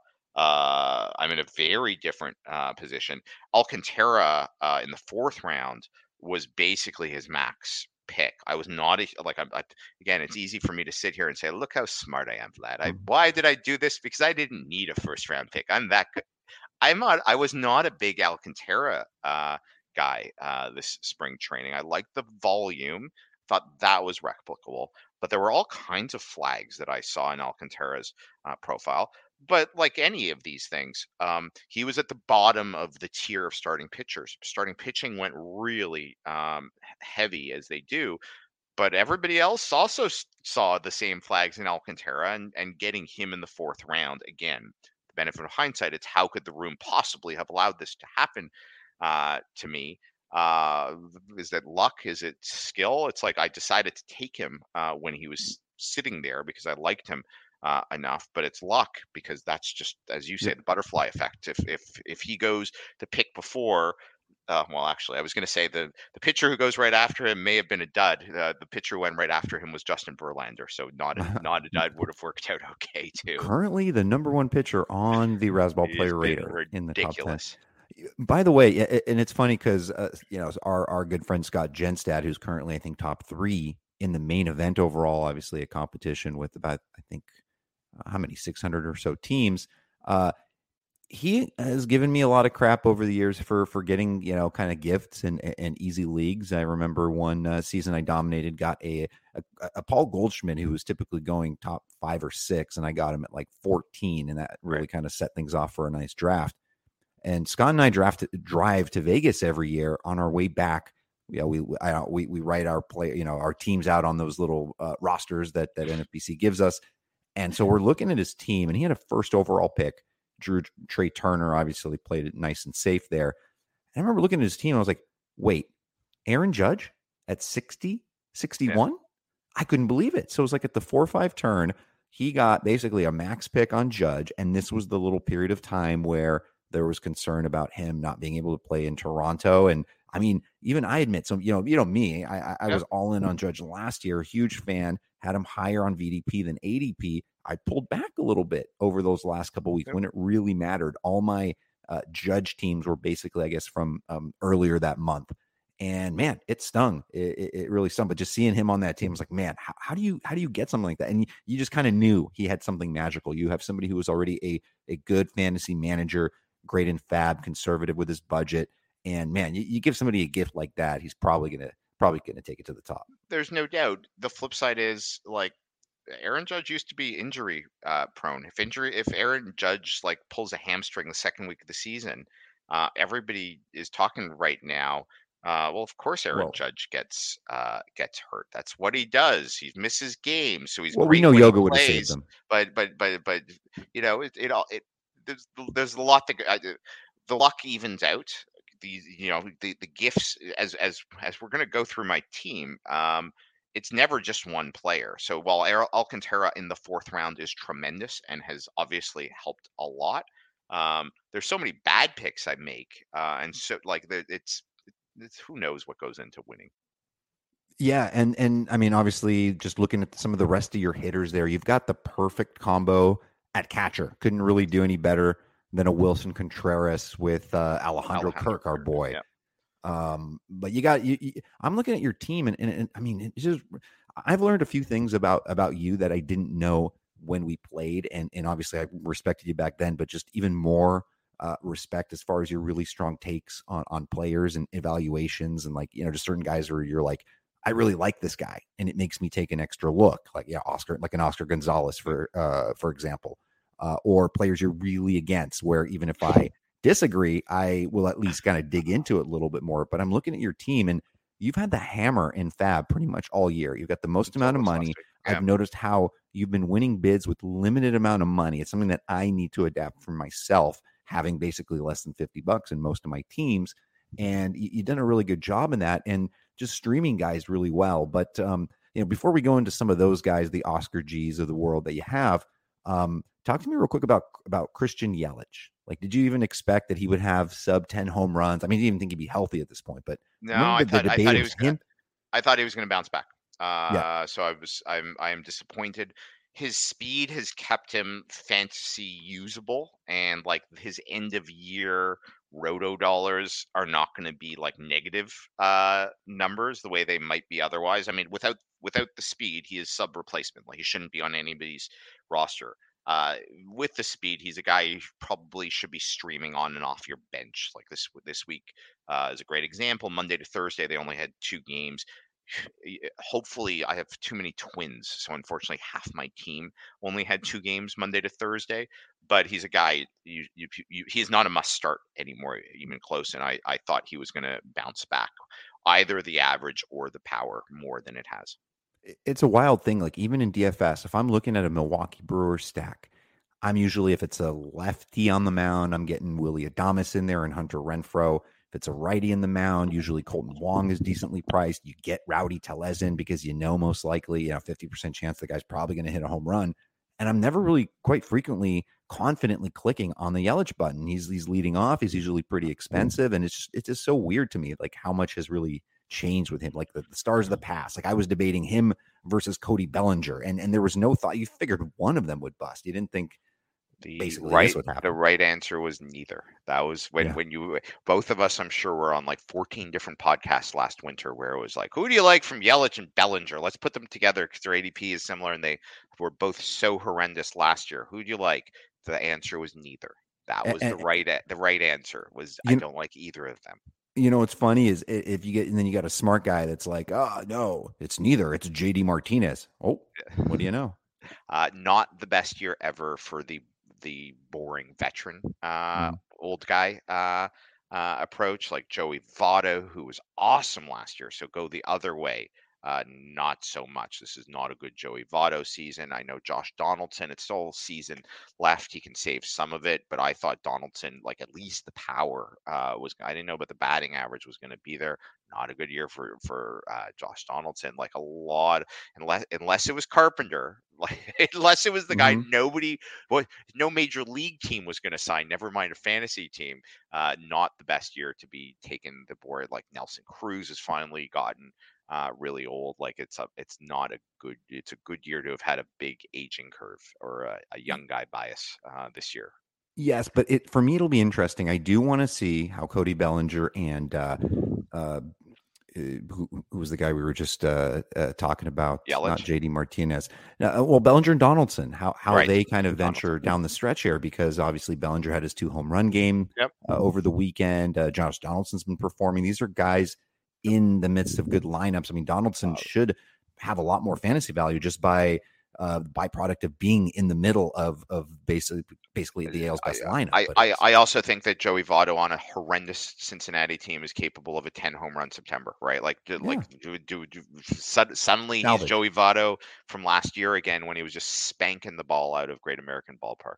uh, I'm in a very different uh, position. Alcantara uh, in the fourth round was basically his max pick. I was not a, like I'm I, again. It's easy for me to sit here and say, "Look how smart I am, Vlad." I Mhm. why did I do this? Because I didn't need a first round pick. I'm that good. I'm not. I was not a big Alcantara uh, guy uh, this spring training. I liked the volume. Thought that was replicable, but there were all kinds of flags that I saw in Alcantara's uh, profile. But like any of these things, um, he was at the bottom of the tier of starting pitchers. Starting pitching went really um, heavy as they do, but everybody else also s- saw the same flags in Alcantara, and, and getting him in the fourth round again. The benefit of hindsight, it's how could the room possibly have allowed this to happen uh, to me? Uh, is that luck? Is it skill? It's like I decided to take him uh, when he was sitting there because I liked him uh, enough, but it's luck because that's just, as you say, Yep. the butterfly effect. If if if he goes to pick before, uh, well, actually, I was going to say the the pitcher who goes right after him may have been a dud. Uh, the pitcher who went right after him was Justin Verlander, so not a not a dud would have worked out okay too. Currently the number one pitcher on the Razzball It has Player been Radar in the top ten. ridiculous. By the way, a- a- and it's funny because uh, you know our our good friend Scott Genstad, who's currently I think top three in the main event overall, obviously a competition with about I think uh, how many six hundred or so teams. Uh, he has given me a lot of crap over the years for for getting you know kind of gifts and and easy leagues. I remember one uh, season I dominated, got a, a a Paul Goldschmidt who was typically going top five or six, and I got him at like fourteen, and that really Right. kind of set things off for a nice draft. And Scott and I draft drive to Vegas every year. On our way back, yeah, we I, we we write our play, you know, our teams out on those little uh, rosters that that N F B C gives us. And so we're looking at his team, and he had a first overall pick. Drew Trey Turner obviously played it nice and safe there. And I remember looking at his team, I was like, wait, Aaron Judge at sixty, sixty-one? I couldn't believe it. So it was like at the four or five turn, he got basically a max pick on Judge. And this was the little period of time where there was concern about him not being able to play in Toronto. And I mean, even I admit, so, you know, you know me, I, I, I Yep. was all in on Judge last year, huge fan, had him higher on V D P than A D P. I pulled back a little bit over those last couple of weeks Yep. when it really mattered. All my uh, Judge teams were basically, I guess, from um, earlier that month. And man, it stung. It, it, it really stung. But just seeing him on that team was like, man, how, how do you how do you get something like that? And you, you just kind of knew he had something magical. You have somebody who was already a a good fantasy manager, great in fab, conservative with his budget. And man, you, you give somebody a gift like that, he's probably gonna probably gonna take it to the top. There's no doubt. The flip side is like Aaron Judge used to be injury uh, prone. If injury, if Aaron Judge like pulls a hamstring the second week of the season, uh, everybody is talking right now. Uh, well, of course, Aaron Well, Judge gets uh, gets hurt. That's what he does. He misses games, so he's well, we great know when he Yoga would have saved plays. them. But but but but you know, it it all it there's there's a lot that I, the luck evens out. These you know the the gifts as as as we're gonna go through my team. Um, it's never just one player. So while Al- Alcantara in the fourth round is tremendous and has obviously helped a lot, um, there's so many bad picks I make, uh, and so like the, it's, it's who knows what goes into winning. Yeah, and and I mean, obviously, just looking at some of the rest of your hitters there, you've got the perfect combo at catcher. Couldn't really do any better than a Wilson Contreras with uh, Alejandro, Alejandro Kirk, our Kirk, boy. yeah. Um, but you got you, you. I'm looking at your team, and, and, and I mean, it's just I've learned a few things about about you that I didn't know when we played, and and obviously I respected you back then, but just even more uh, respect as far as your really strong takes on on players and evaluations, and like you know, just certain guys where you're like, I really like this guy, and it makes me take an extra look, like yeah, Oscar, like an Oscar Gonzalez for uh, for example, uh, or players you're really against, where even if I disagree, I will at least kind of dig into it a little bit more. But I'm looking at your team, and you've had the hammer in fab pretty much all year. You've got the most Until amount of this last money. week. Yeah. I've noticed how you've been winning bids with limited amount of money. It's something that I need to adapt for myself, having basically less than fifty bucks in most of my teams. And you, you've done a really good job in that, and just streaming guys really well. But um, you know, before we go into some of those guys, the Oscar G's of the world that you have, um, talk to me real quick about about Christian Yelich. Like, did you even expect that he would have sub ten home runs? I mean, you didn't even think he'd be healthy at this point, but No, remember I the, thought the I debate thought he it was was him? gonna I thought he was gonna bounce back. Uh, Yeah. so I was I'm I am disappointed. His speed has kept him fantasy usable, and like his end of year roto dollars are not going to be like negative uh numbers the way they might be otherwise. I mean, without without the speed, he is sub replacement. Like he shouldn't be on anybody's roster. Uh, with the speed, he's a guy you probably should be streaming on and off your bench. Like this this week uh, is a great example. Monday to Thursday, they only had two games. Hopefully I have too many twins, so unfortunately half my team only had two games Monday to Thursday. But he's a guy you, you, you he's not a must start anymore, even close. And I, I thought he was going to bounce back, either the average or the power more than it has. It's a wild thing. Like even in D F S, if I'm looking at a Milwaukee Brewers stack, I'm usually, if it's a lefty on the mound, I'm getting Willie Adames in there and Hunter Renfroe. If it's a righty in the mound, usually Colton Wong is decently priced. You get Rowdy Tellez in because you know most likely, you know, fifty percent chance the guy's probably going to hit a home run. And I'm never really quite frequently confidently clicking on the Yelich button. He's he's leading off. He's usually pretty expensive. And it's just it's just so weird to me, like how much has really changed with him. Like the, the stars of the past. Like I was debating him versus Cody Bellinger. And and there was no thought. You figured one of them would bust. You didn't think The basically right this would happen. the right answer was neither. That was when Yeah. when you both of us, I'm sure, were on like fourteen different podcasts last winter where it was like, who do you like from Yelich and Bellinger? Let's put them together because their A D P is similar and they were both so horrendous last year. Who do you like? The answer was neither. That A- was the and- right a- the right answer was I You kn- don't like either of them. You know what's funny is i- if you get, and then you got a smart guy that's like, oh no, it's neither. It's J D Martinez. Oh, what do you know? Uh, not the best year ever for the the boring veteran uh, Mm. old guy uh, uh, approach, like Joey Votto, who was awesome last year. So go the other way. Uh, not so much. This is not a good Joey Votto season. I know Josh Donaldson, it's still season left. He can save some of it, but I thought Donaldson, like at least the power uh, was, I didn't know, but the batting average was going to be there. Not a good year for, for uh, Josh Donaldson. Like a lot, unless, unless it was Carpenter, Like, unless it was the guy Mhm. nobody, well, no major league team was going to sign. Never mind a fantasy team. Uh, not the best year to be taking the board. Like Nelson Cruz has finally gotten uh, really old. Like it's a, it's not a good. It's a good year to have had a big aging curve or a, a young guy bias uh, this year. Yes, but it for me it'll be interesting. I do want to see how Cody Bellinger and uh, uh, who, who was the guy we were just uh, uh, talking about? Not Yelich. J D Martinez. Uh, well, Bellinger and Donaldson. How how Right. they kind of Donaldson. venture down the stretch here, because obviously Bellinger had his two home run game Yep. uh, over the weekend. Uh, Josh Donaldson's been performing. These are guys in the midst of good lineups. I mean, Donaldson should have a lot more fantasy value just by uh, byproduct of being in the middle of of basically basically the A's best I, lineup. I, but I, it's- I also think that Joey Votto on a horrendous Cincinnati team is capable of a ten home run September, right? Like, do, Yeah. like do, do, do, sud- suddenly Salvage. he's Joey Votto from last year again when he was just spanking the ball out of Great American Ballpark.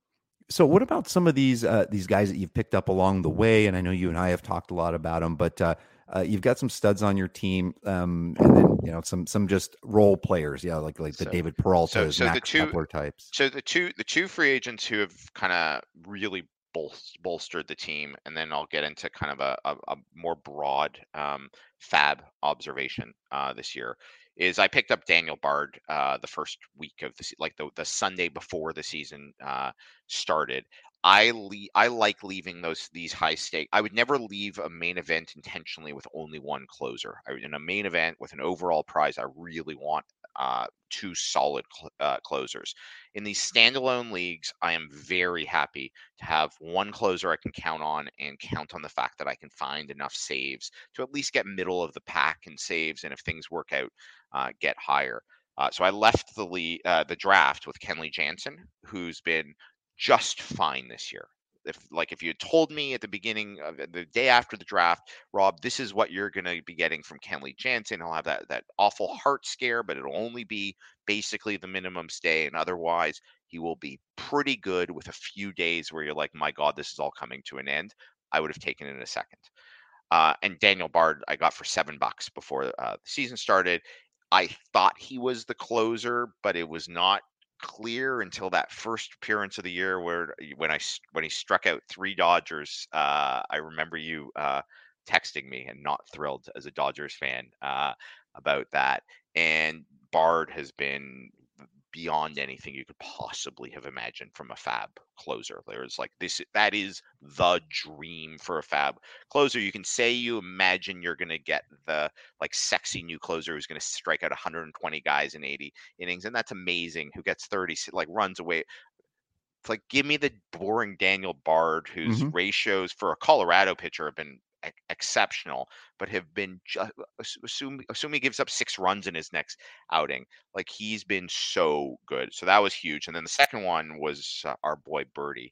So what about some of these uh, these guys that you've picked up along the way? And I know you and I have talked a lot about them, but uh, uh, you've got some studs on your team, um, and then you know some some just role players, yeah, like like the So- David Peralta, so- so the Max two- Kepler types. So the two the two free agents who have kind of really bol- bolstered the team, and then I'll get into kind of a, a, a more broad um, fab observation uh, this year. Is I picked up Daniel Bard uh, the first week of the se- like the the Sunday before the season uh, started. I le- I like leaving those these high stake. I would never leave a main event intentionally with only one closer. I, in a main event with an overall prize, I really want uh, two solid cl- uh, closers. In these standalone leagues, I am very happy to have one closer I can count on and count on the fact that I can find enough saves to at least get middle of the pack in saves, and if things work out, uh, get higher. Uh, so I left the league, uh, the draft with Kenley Jansen, who's been just fine this year. If like if you had told me at the beginning of the day after the draft, Rob, this is what you're going to be getting from Kenley Jansen. He'll have that that awful heart scare, but it'll only be basically the minimum stay, and otherwise he will be pretty good with a few days where you're like, my God, this is all coming to an end. I would have taken it in a second. Uh, and Daniel Bard, I got for seven bucks before uh, the season started. I thought he was the closer, but it was not clear until that first appearance of the year where when I when he struck out three Dodgers. Uh, I remember you uh, texting me and not thrilled as a Dodgers fan uh, about that. And Bard has been beyond anything you could possibly have imagined from a fab closer. There's like this that is the dream for a fab closer. You can say you imagine you're going to get the like sexy new closer who's going to strike out one hundred twenty guys in eighty innings, and that's amazing, who gets thirty, like runs away. It's like, give me the boring Daniel Bard, whose Mhm. ratios for a Colorado pitcher have been ex- exceptional, but have been just assume assume he gives up six runs in his next outing. Like, he's been so good. So that was huge. And then the second one was uh, our boy Birdie.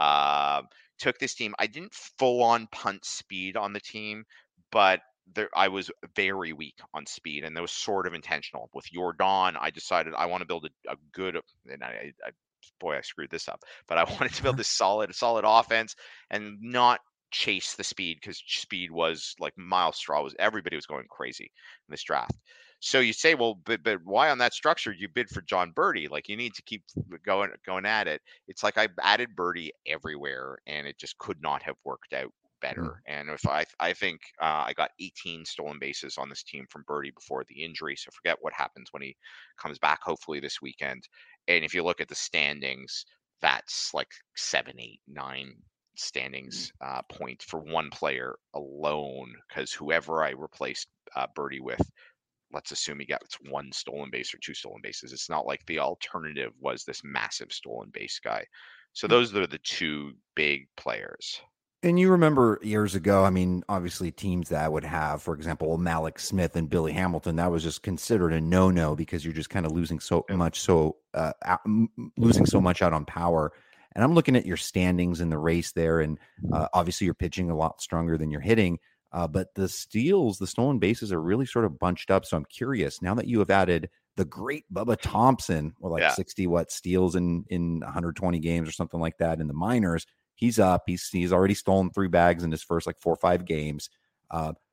Uh, took this team. I didn't full on punt speed on the team, but there I was very weak on speed, and that was sort of intentional. With Yordan, I decided I want to build a, a good, and I, I boy, I screwed this up, but I wanted to build this solid, solid offense and not chase the speed, because speed was like Miles Straw was everybody was going crazy in this draft. So you say, well, but but why on that structure you bid for John Birdie? Like, you need to keep going going at it. It's like I added Birdie everywhere, and it just could not have worked out better. And if I I think uh, I got eighteen stolen bases on this team from Birdie before the injury. So forget what happens when he comes back, hopefully this weekend. And if you look at the standings, that's like seven, eight, nine standings uh, point for one player alone, because whoever I replaced uh, Birdie with, let's assume he got one stolen base or two stolen bases. It's not like the alternative was this massive stolen base guy. So those are the two big players. And you remember years ago, I mean, obviously teams that would have, for example, Malik Smith and Billy Hamilton, that was just considered a no-no because you're just kind of losing so Yeah. much, so uh, out, m- losing so much out on power. And I'm looking at your standings in the race there, and uh, obviously you're pitching a lot stronger than you're hitting. Uh, but the steals, the stolen bases are really sort of bunched up. So I'm curious, now that you have added the great Bubba Thompson, or like Yeah. sixty what steals in in one hundred twenty games or something like that in the minors. He's up. He's he's already stolen three bags in his first like four or five games. Uh,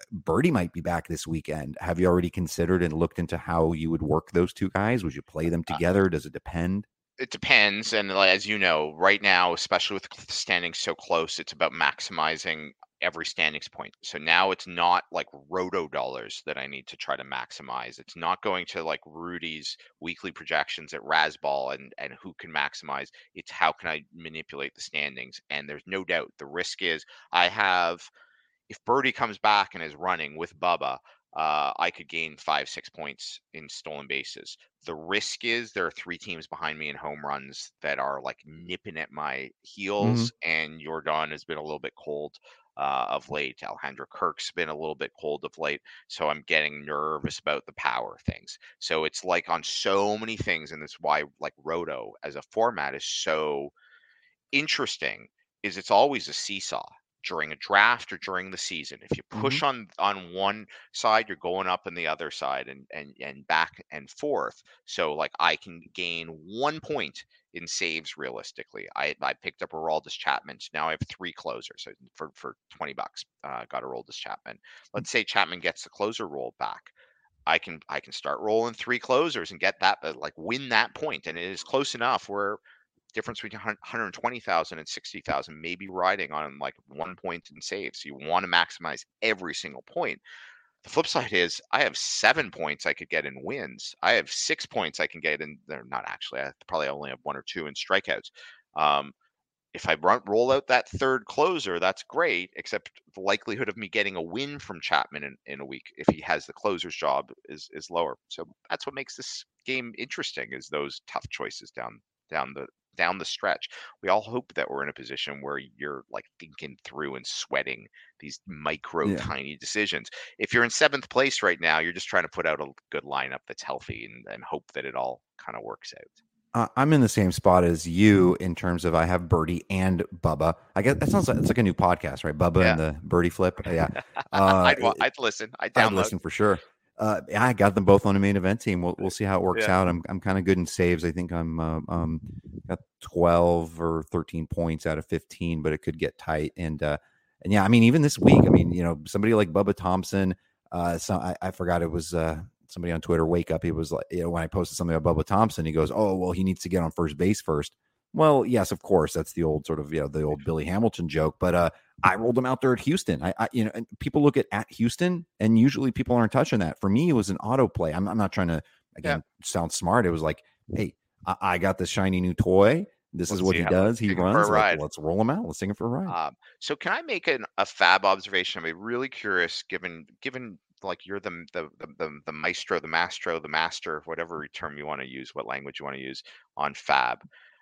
Birdie might be back this weekend. Have you already considered and looked into how you would work those two guys? Would you play them together? Does it depend? It depends, and like, as you know, right now, especially with the standings so close, it's about maximizing every standings point. So now it's not like roto dollars that I need to try to maximize. It's not going to like Rudy's weekly projections at Razzball and and who can maximize. It's how can I manipulate the standings? And there's no doubt the risk is I have, if Birdie comes back and is running with Bubba, uh, I could gain five, six points in stolen bases. The risk is there are three teams behind me in home runs that are like nipping at my heels, Mm-hmm. and Jordan has been a little bit cold uh, of late. Alejandro Kirk's been a little bit cold of late, so I'm getting nervous about the power things. So it's like on so many things, and that's why like Roto as a format is so interesting, is it's always a seesaw during a draft or during the season. If you Mm-hmm. push on on one side, you're going up on the other side, and and and back and forth. So like I can gain one point in saves realistically. I I picked up Aroldis Chapman. So now I have three closers. So for for twenty bucks, uh, got Aroldis Chapman. Let's say Chapman gets the closer role back. I can I can start rolling three closers and get that, uh, like win that point, and it is close enough where difference between one hundred twenty thousand and sixty thousand, maybe riding on like one point in saves. So you want to maximize every single point. The flip side is I have seven points I could get in wins. I have six points I can get in. They're not actually. I probably only have one or two in strikeouts. Um, if I run, roll out that third closer, that's great, except the likelihood of me getting a win from Chapman in, in a week, if he has the closer's job, is is lower. So that's what makes this game interesting, is those tough choices down down the down the stretch. We all hope that we're in a position where you're like thinking through and sweating these micro Yeah. tiny decisions. If you're in seventh place right now, you're just trying to put out a good lineup that's healthy and, and hope that it all kind of works out. Uh, I'm in the same spot as you in terms of I have Birdie and Bubba. I guess that sounds like it's like a new podcast, right? Bubba Yeah. and the Birdie Flip. Yeah, uh, I'd, wa- I'd listen. I'd download. I'd listen for sure. Uh, yeah, I got them both on the main event team. We'll we'll see how it works Yeah. out. I'm I'm kind of good in saves. I think I'm uh, um got twelve or thirteen points out of fifteen, but it could get tight. And uh, and yeah, I mean even this week, I mean you know somebody like Bubba Thompson. Uh, so I, I forgot it was uh somebody on Twitter. Wake up, he was like, you know, when I posted something about Bubba Thompson, he goes, "Oh well, he needs to get on first base first." Well, yes, of course, that's the old sort of you know the old Billy Hamilton joke, but uh. I rolled him out there at Houston. I, I, you know, and people look at at Houston, and usually people aren't touching that. For me, it was an auto play. I'm, I'm not trying to again yeah. sound smart. It was like, hey, I, I got this shiny new toy. This let's is what he does. He runs. Let, let's roll him out. Let's take him for a ride. Um, so, can I make an, a fab observation? I'm really curious, given given like you're the the the the maestro, the mastro, the master, whatever term you want to use, what language you want to use on fab.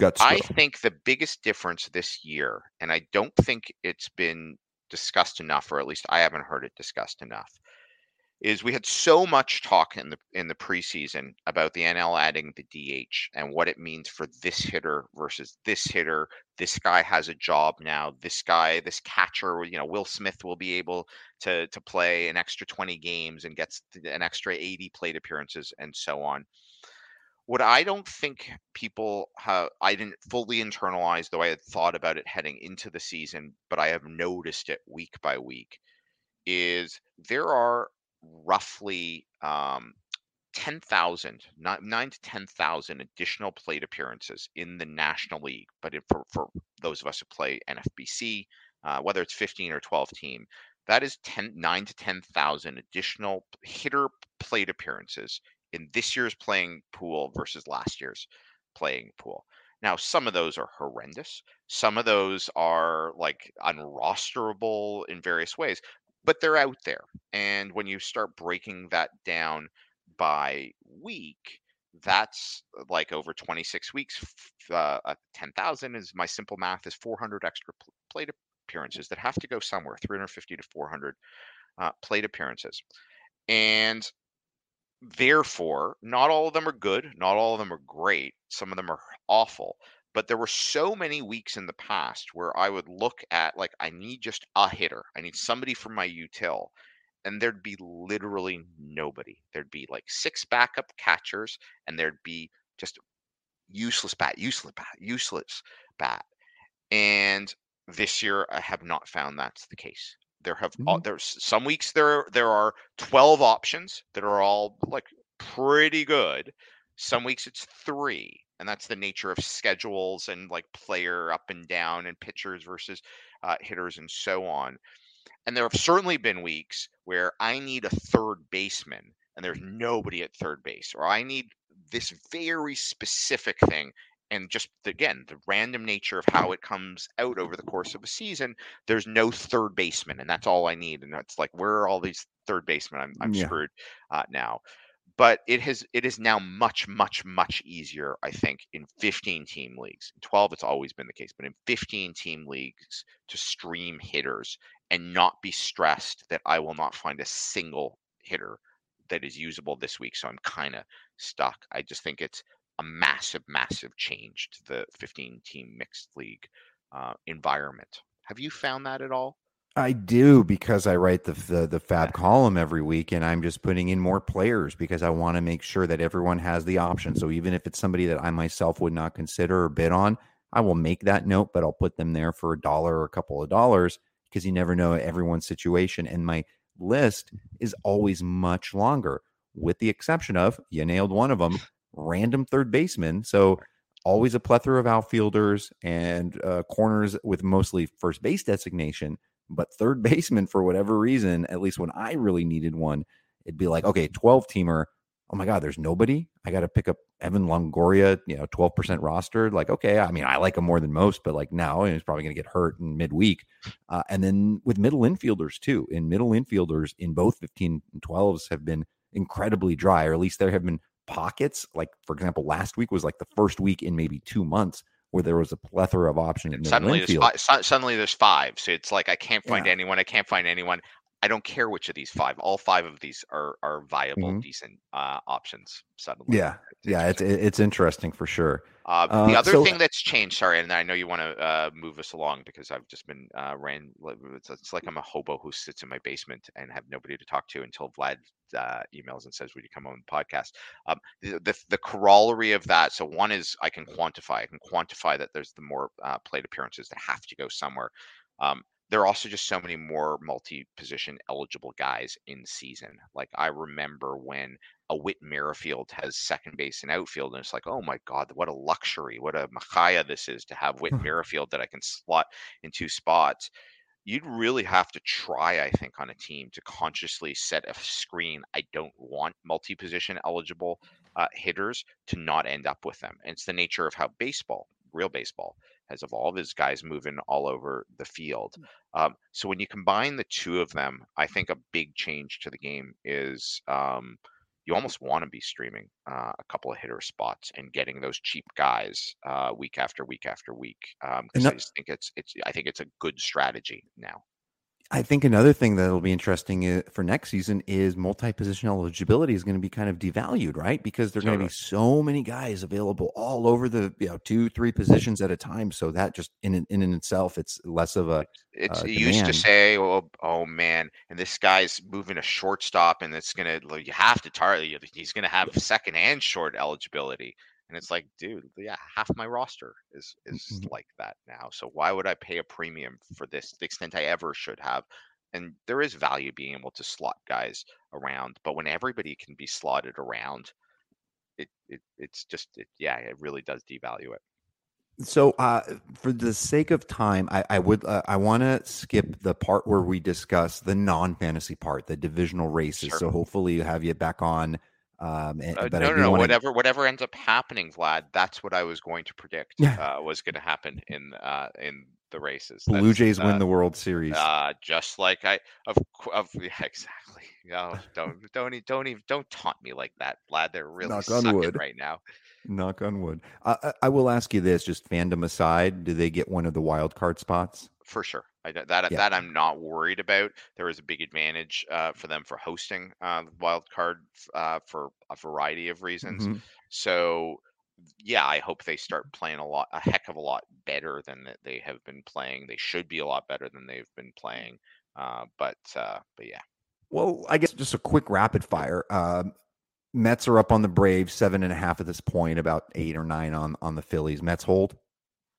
I think the biggest difference this year, and I don't think it's been discussed enough, or at least I haven't heard it discussed enough, is we had so much talk in the in the preseason about the N L adding the D H and what it means for this hitter versus this hitter. This guy has a job now. This guy, this catcher, you know, Will Smith will be able to to play an extra twenty games and gets an extra eighty plate appearances and so on. What I don't think people have, I didn't fully internalize, though I had thought about it heading into the season, but I have noticed it week by week, is there are roughly um, ten thousand, nine to ten thousand additional plate appearances in the National League. But if, for, for those of us who play N F B C, uh, whether it's fifteen or twelve team, that is ten, nine to ten thousand additional hitter plate appearances in this year's playing pool versus last year's playing pool. Now, some of those are horrendous. Some of those are like unrosterable in various ways, but they're out there. And when you start breaking that down by week, that's like over twenty-six weeks. Uh, ten thousand is, my simple math is four hundred extra pl- plate appearances that have to go somewhere, three hundred fifty to four hundred uh, plate appearances. And therefore, not all of them are good. Not all of them are great. Some of them are awful. But there were so many weeks in the past where I would look at, like, I need just a hitter. I need somebody for my util. And there'd be literally nobody. There'd be like six backup catchers, and there'd be just useless bat, useless bat, useless bat. And this year, I have not found that's the case. There have Mhm. there's some weeks there there are twelve options that are all like pretty good. Some weeks it's three, and that's the nature of schedules and like player up and down and pitchers versus uh, hitters and so on. And there have certainly been weeks where I need a third baseman and there's nobody at third base, or I need this very specific thing. And just again, the random nature of how it comes out over the course of a season, there's no third baseman, and that's all I need. And that's like, where are all these third basemen? I'm I'm Yeah. screwed uh, now. But it has it is now much, much, much easier, I think, in fifteen team leagues. In twelve, it's always been the case, but in fifteen team leagues to stream hitters and not be stressed that I will not find a single hitter that is usable this week. So I'm kind of stuck. I just think it's a massive, massive change to the fifteen team mixed league uh, environment. Have you found that at all? I do, because I write the, the the Fab column every week, and I'm just putting in more players because I want to make sure that everyone has the option. So even if it's somebody that I myself would not consider or bid on, I will make that note, but I'll put them there for a dollar or a couple of dollars because you never know everyone's situation. And my list is always much longer, with the exception of, you nailed one of them, random third baseman. So always a plethora of outfielders and uh, corners with mostly first base designation. But third baseman, for whatever reason, at least when I really needed one, it'd be like, okay, twelve teamer. Oh my God, there's nobody. I got to pick up Evan Longoria, you know, twelve percent rostered. Like, okay, I mean, I like him more than most, but like now he's probably going to get hurt in midweek. Uh, and then with middle infielders too, in middle infielders in both fifteen and twelves have been incredibly dry, or at least there have been pockets. Like, for example, last week was like the first week in maybe two months where there was a plethora of options in middle Suddenly, there's infield. five, su- suddenly there's five. So it's like I can't find Yeah. anyone. I can't find anyone. I don't care which of these five. All five of these are are viable, Mhm. decent uh, options. Suddenly, Yeah, yeah, it's it's interesting for sure. Uh, Uh, the other so- thing that's changed, sorry, and I know you want to uh, move us along because I've just been uh, ran. It's, it's like I'm a hobo who sits in my basement and have nobody to talk to until Vlad uh, emails and says, "Would you come on the podcast?" Um, the, the the corollary of that. So one is I can quantify. I can quantify that there's the more uh, plate appearances that have to go somewhere. Um, there are also just so many more multi-position eligible guys in season. Like I remember when a Whit Merrifield has second base and outfield, and it's like, oh my God, what a luxury, what a machaya this is to have Whit Merrifield that I can slot in two spots. You'd really have to try, I think, on a team to consciously set a screen. I don't want multi-position eligible uh, hitters to not end up with them. And it's the nature of how baseball, real baseball, has evolved, as guys moving all over the field. Um, so when you combine the two of them, I think a big change to the game is um, you almost want to be streaming uh, a couple of hitter spots and getting those cheap guys uh, week after week after week. Because um, no- I just think it's it's I think it's a good strategy now. I think another thing that'll be interesting i- for next season is multi-position eligibility is going to be kind of devalued, right? Because there are going to Totally. be so many guys available all over the, you know, two, three positions at a time. So that just in in, in itself, it's less of a It's uh, it used to demand. say, oh, oh man, and this guy's moving a shortstop, and it's gonna like, you have to target. He's gonna have second and short eligibility, and it's like, dude, yeah, half my roster is is Mhm. like that now. So why would I pay a premium for this to the extent I ever should have? And there is value being able to slot guys around, but when everybody can be slotted around, it it it's just it, yeah, it really does devalue it. So, uh, for the sake of time, I, I would uh, I want to skip the part where we discuss the non-fantasy part, the divisional races. Sure. So hopefully you have you back on. Um, and, Uh, but no, I no, do no. want to. Whatever, whatever ends up happening, Vlad. That's what I was going to predict. Yeah. Uh, was going to happen in uh, in the races. Blue That's, Jays win uh, the World Series. Uh, just like I of cou- of yeah, exactly. No, don't don't e- don't even don't taunt me like that, Vlad. They're really Knock on sucking wood. right now. Knock on wood. Uh, I, I will ask you this, just fandom aside, do they get one of the wild card spots? For sure. I, that that Yeah. that I'm not worried about. There is a big advantage uh, for them for hosting uh, the wild card uh, for a variety of reasons. Mhm. So yeah, I hope they start playing a lot, a heck of a lot better than that they have been playing. They should be a lot better than they've been playing. Uh, but uh, but yeah, Well, I guess just a quick rapid fire. Um, Mets are up on the Braves, seven and a half at this point, about eight or nine on on the Phillies. Mets hold.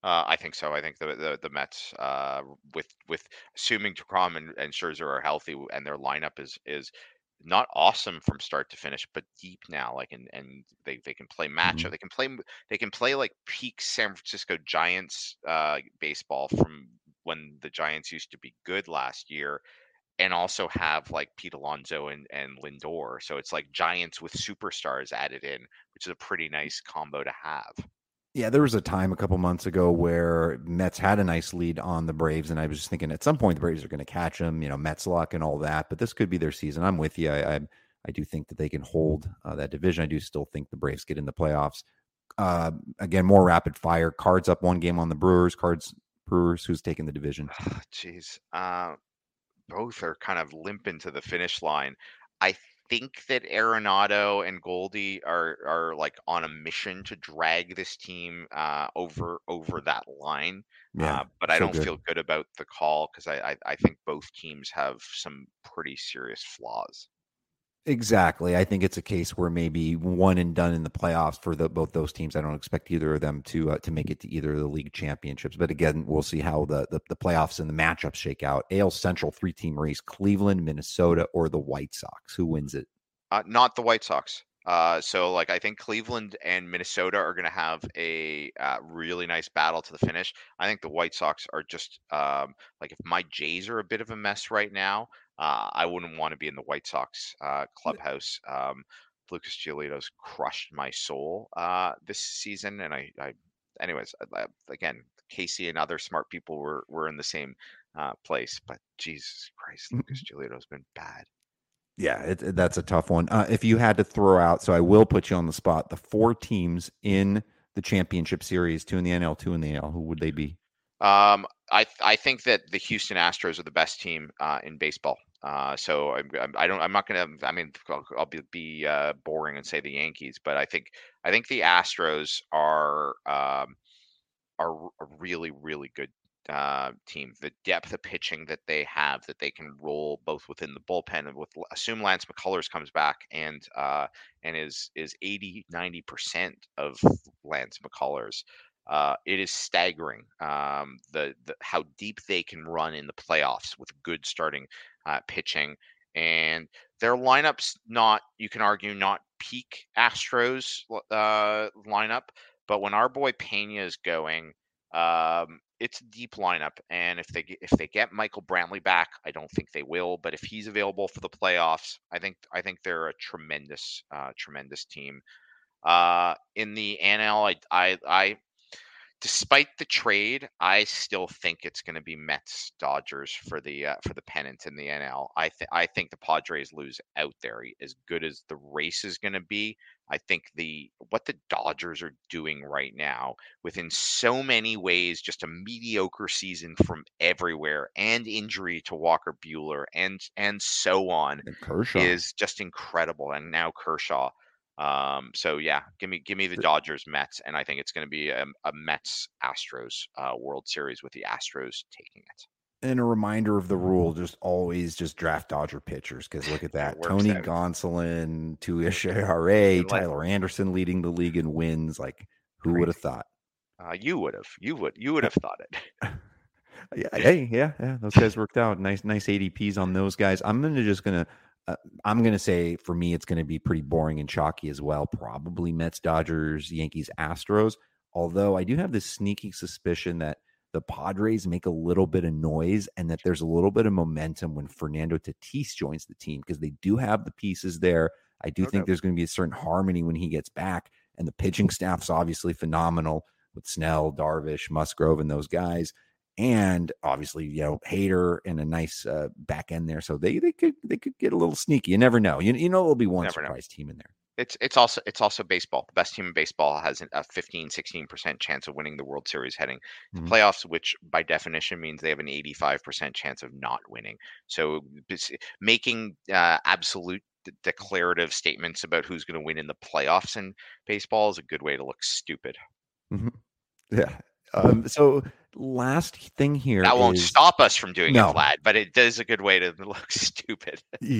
Uh, I think so. I think the the, the Mets, uh, with with assuming DeGrom and, and Scherzer are healthy, and their lineup is is not awesome from start to finish, but deep now. Like and and they, they can play matchup. Mhm. They can play they can play like peak San Francisco Giants uh, baseball from when the Giants used to be good last year, and also have like Pete Alonso and and Lindor. So it's like Giants with superstars added in, which is a pretty nice combo to have. Yeah, there was a time a couple months ago where Mets had a nice lead on the Braves, and I was just thinking at some point the Braves are going to catch them, you know, Mets luck and all that. But this could be their season. I'm with you. I I, I do think that they can hold uh, that division. I do still think the Braves get in the playoffs. Uh, again, more rapid fire. Cards up one game on the Brewers. Cards Brewers. Who's taking the division? Jeez, uh, both are kind of limping to the finish line. I think that Arenado and Goldie are are like on a mission to drag this team uh, over over that line. Yeah, Uh, but I so don't good. feel good about the call because I, I I think both teams have some pretty serious flaws. Exactly. I think it's a case where maybe one and done in the playoffs for the, both those teams. I don't expect either of them to uh, to make it to either of the league championships. But again, we'll see how the, the, the playoffs and the matchups shake out. A L Central three-team race, Cleveland, Minnesota, or the White Sox. Who wins it? Uh, not the White Sox. Uh, so like I think Cleveland and Minnesota are going to have a uh, really nice battle to the finish. I think the White Sox are just um, like if my Jays are a bit of a mess right now, uh, I wouldn't want to be in the White Sox uh, clubhouse. Um, Lucas Giolito's crushed my soul uh, this season, and I, I anyways, I, I- again, Casey and other smart people were were in the same uh, place, but Jesus Christ, Lucas Giolito's been bad. Yeah, it, it- that's a tough one. Uh, if you had to throw out, so I will put you on the spot, the four teams in the championship series, two in the N L, two in the A L, who would they be? Um, I I think that the Houston Astros are the best team uh, in baseball. Uh, so I'm, I'm I don't I'm not gonna I mean I'll, I'll be, be uh, boring and say the Yankees, but I think I think the Astros are um, are a really really good uh, team. The depth of pitching that they have, that they can roll both within the bullpen and with assume Lance McCullers comes back and uh, and is is eighty ninety percent of Lance McCullers. Uh, it is staggering um, the, the how deep they can run in the playoffs with good starting uh, pitching, and their lineups not you can argue not peak Astros uh, lineup, but when our boy Pena is going, um, it's a deep lineup, and if they get, if they get Michael Brantley back, I don't think they will, but if he's available for the playoffs, I think I think they're a tremendous uh, tremendous team. Uh, in the N L, I I, I despite the trade, I still think it's going to be Mets Dodgers for the uh, for the pennant in the N L. I think I think the Padres lose out there. As good as the race is going to be, I think the what the Dodgers are doing right now, within so many ways, just a mediocre season from everywhere, and injury to Walker Buehler, and and so on, And Kershaw. is just incredible. And now Kershaw. Um, so yeah, give me give me the Dodgers Mets, and I think it's going to be a, a Mets Astros uh, World Series with the Astros taking it. And a reminder of the rule: just always just draft Dodger pitchers, because look at that, works Tony out. Gonsolin, two ish E R A, And like- Tyler Anderson leading the league in wins. Like, who would have thought? Uh, you would have, you would, you would have thought it. Yeah, hey, yeah, yeah, those guys worked out. Nice, nice A D Ps on those guys. I'm gonna just gonna, uh, I'm gonna say for me, it's gonna be pretty boring and chalky as well. Probably Mets, Dodgers, Yankees, Astros. Although I do have this sneaky suspicion that the Padres make a little bit of noise and that there's a little bit of momentum when Fernando Tatis joins the team, because they do have the pieces there. I do No think doubt. there's going to be a certain harmony when he gets back, and the pitching staff's obviously phenomenal with Snell, Darvish, Musgrove, and those guys. And obviously, you know, Hader and a nice uh, back end there, so they they could they could get a little sneaky. You never know. You you know, there'll be one Never know. surprise team in there. It's it's also it's also baseball. The best team in baseball has a fifteen, sixteen percent chance of winning the World Series heading to Mhm. playoffs, which by definition means they have an eighty-five percent chance of not winning. So bes- making uh, absolute de- declarative statements about who's going to win in the playoffs in baseball is a good way to look stupid. Mhm. Yeah. Um, so last thing here That won't is- stop us from doing No. it, Vlad, but it does a good way to look stupid.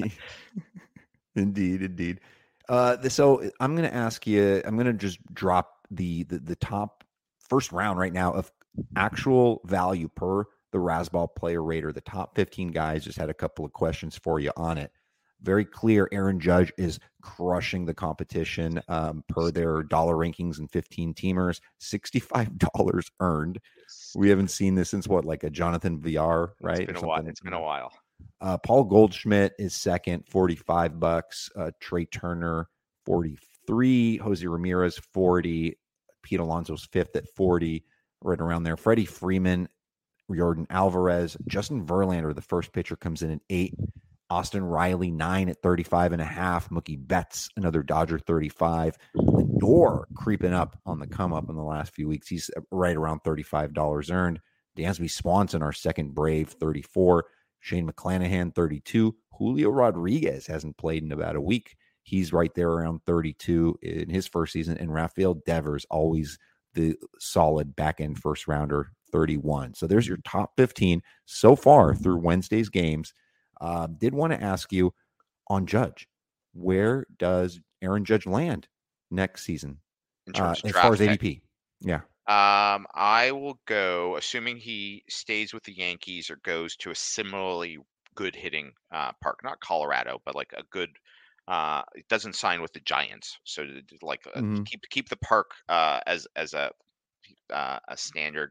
Indeed, indeed. Uh, th- so I'm going to ask you. I'm going to just drop the, the the top first round right now of actual value per the Razzball Player Rater. The top fifteen guys, just had a couple of questions for you on it. Very clear, Aaron Judge is crushing the competition um, per their dollar rankings and fifteen teamers. sixty-five dollars earned. We haven't seen this since what, like a Jonathan V R, right? It's been, a while. It's been a while. Uh, Paul Goldschmidt is second, forty-five bucks. Uh, Trey Turner, forty-three. Jose Ramirez, forty. Pete Alonso's fifth at forty, right around there. Freddie Freeman, Jordan Alvarez, Justin Verlander, the first pitcher, comes in at eight. Austin Riley, nine at thirty-five and a half. Mookie Betts, another Dodger, thirty-five. Lindor creeping up on the come up in the last few weeks. He's right around thirty-five dollars earned. Dansby Swanson, our second Brave, thirty-four. Shane McClanahan, thirty-two. Julio Rodriguez hasn't played in about a week. He's right there around thirty-two in his first season. And Rafael Devers, always the solid back-end first rounder, thirty-one. So there's your top fifteen so far through Wednesday's games. Uh, did want to ask you on Judge, where does Aaron Judge land next season In terms uh, of as far as draft A D P? pick? Yeah. Um, I will go, assuming he stays with the Yankees or goes to a similarly good hitting uh, park, not Colorado, but like a good. Uh, it doesn't sign with the Giants, so to, like uh, Mhm. keep keep the park uh, as as a uh, a standard.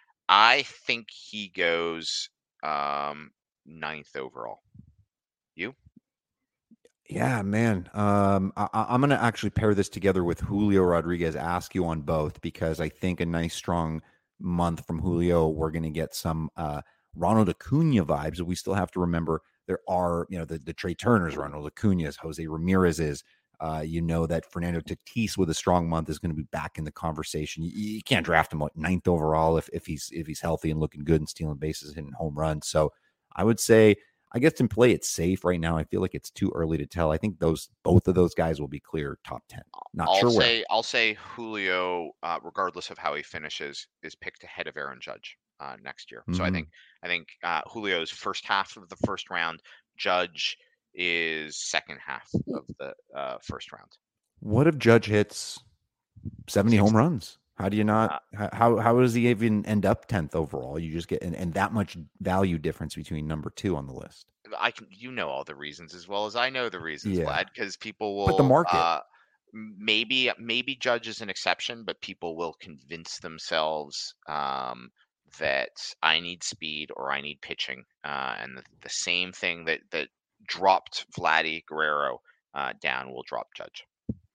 I think he goes um, ninth overall. You? Yeah, man. Um, I, I'm going to actually pair this together with Julio Rodriguez, ask you on both, because I think a nice strong month from Julio, we're going to get some uh, Ronald Acuna vibes. We still have to remember there are, you know, the, the Trey Turners, Ronald Acuna's, Jose Ramirez's. Uh, you know that Fernando Tatis with a strong month is going to be back in the conversation. You, you can't draft him like ninth overall if if he's if he's healthy and looking good and stealing bases, hitting home runs. So I would say, I guess in play it's safe right now. I feel like it's too early to tell. I think those both of those guys will be clear top ten. Not I'll sure say where. I'll say Julio, uh, regardless of how he finishes, is picked ahead of Aaron Judge uh, next year. So I Mhm. think I think uh, Julio's first half of the first round, Judge is second half of the uh, first round. What if Judge hits seventy home runs? How do you not? Uh, how how does he even end up tenth overall? You just get and, and that much value difference between number two on the list. I can, you know, all the reasons as well as I know the reasons, Yeah. Vlad, because people will. But the market. Uh, m- maybe maybe Judge is an exception, but people will convince themselves um, that I need speed or I need pitching, uh, and the, the same thing that that dropped Vladdy Guerrero uh, down will drop Judge.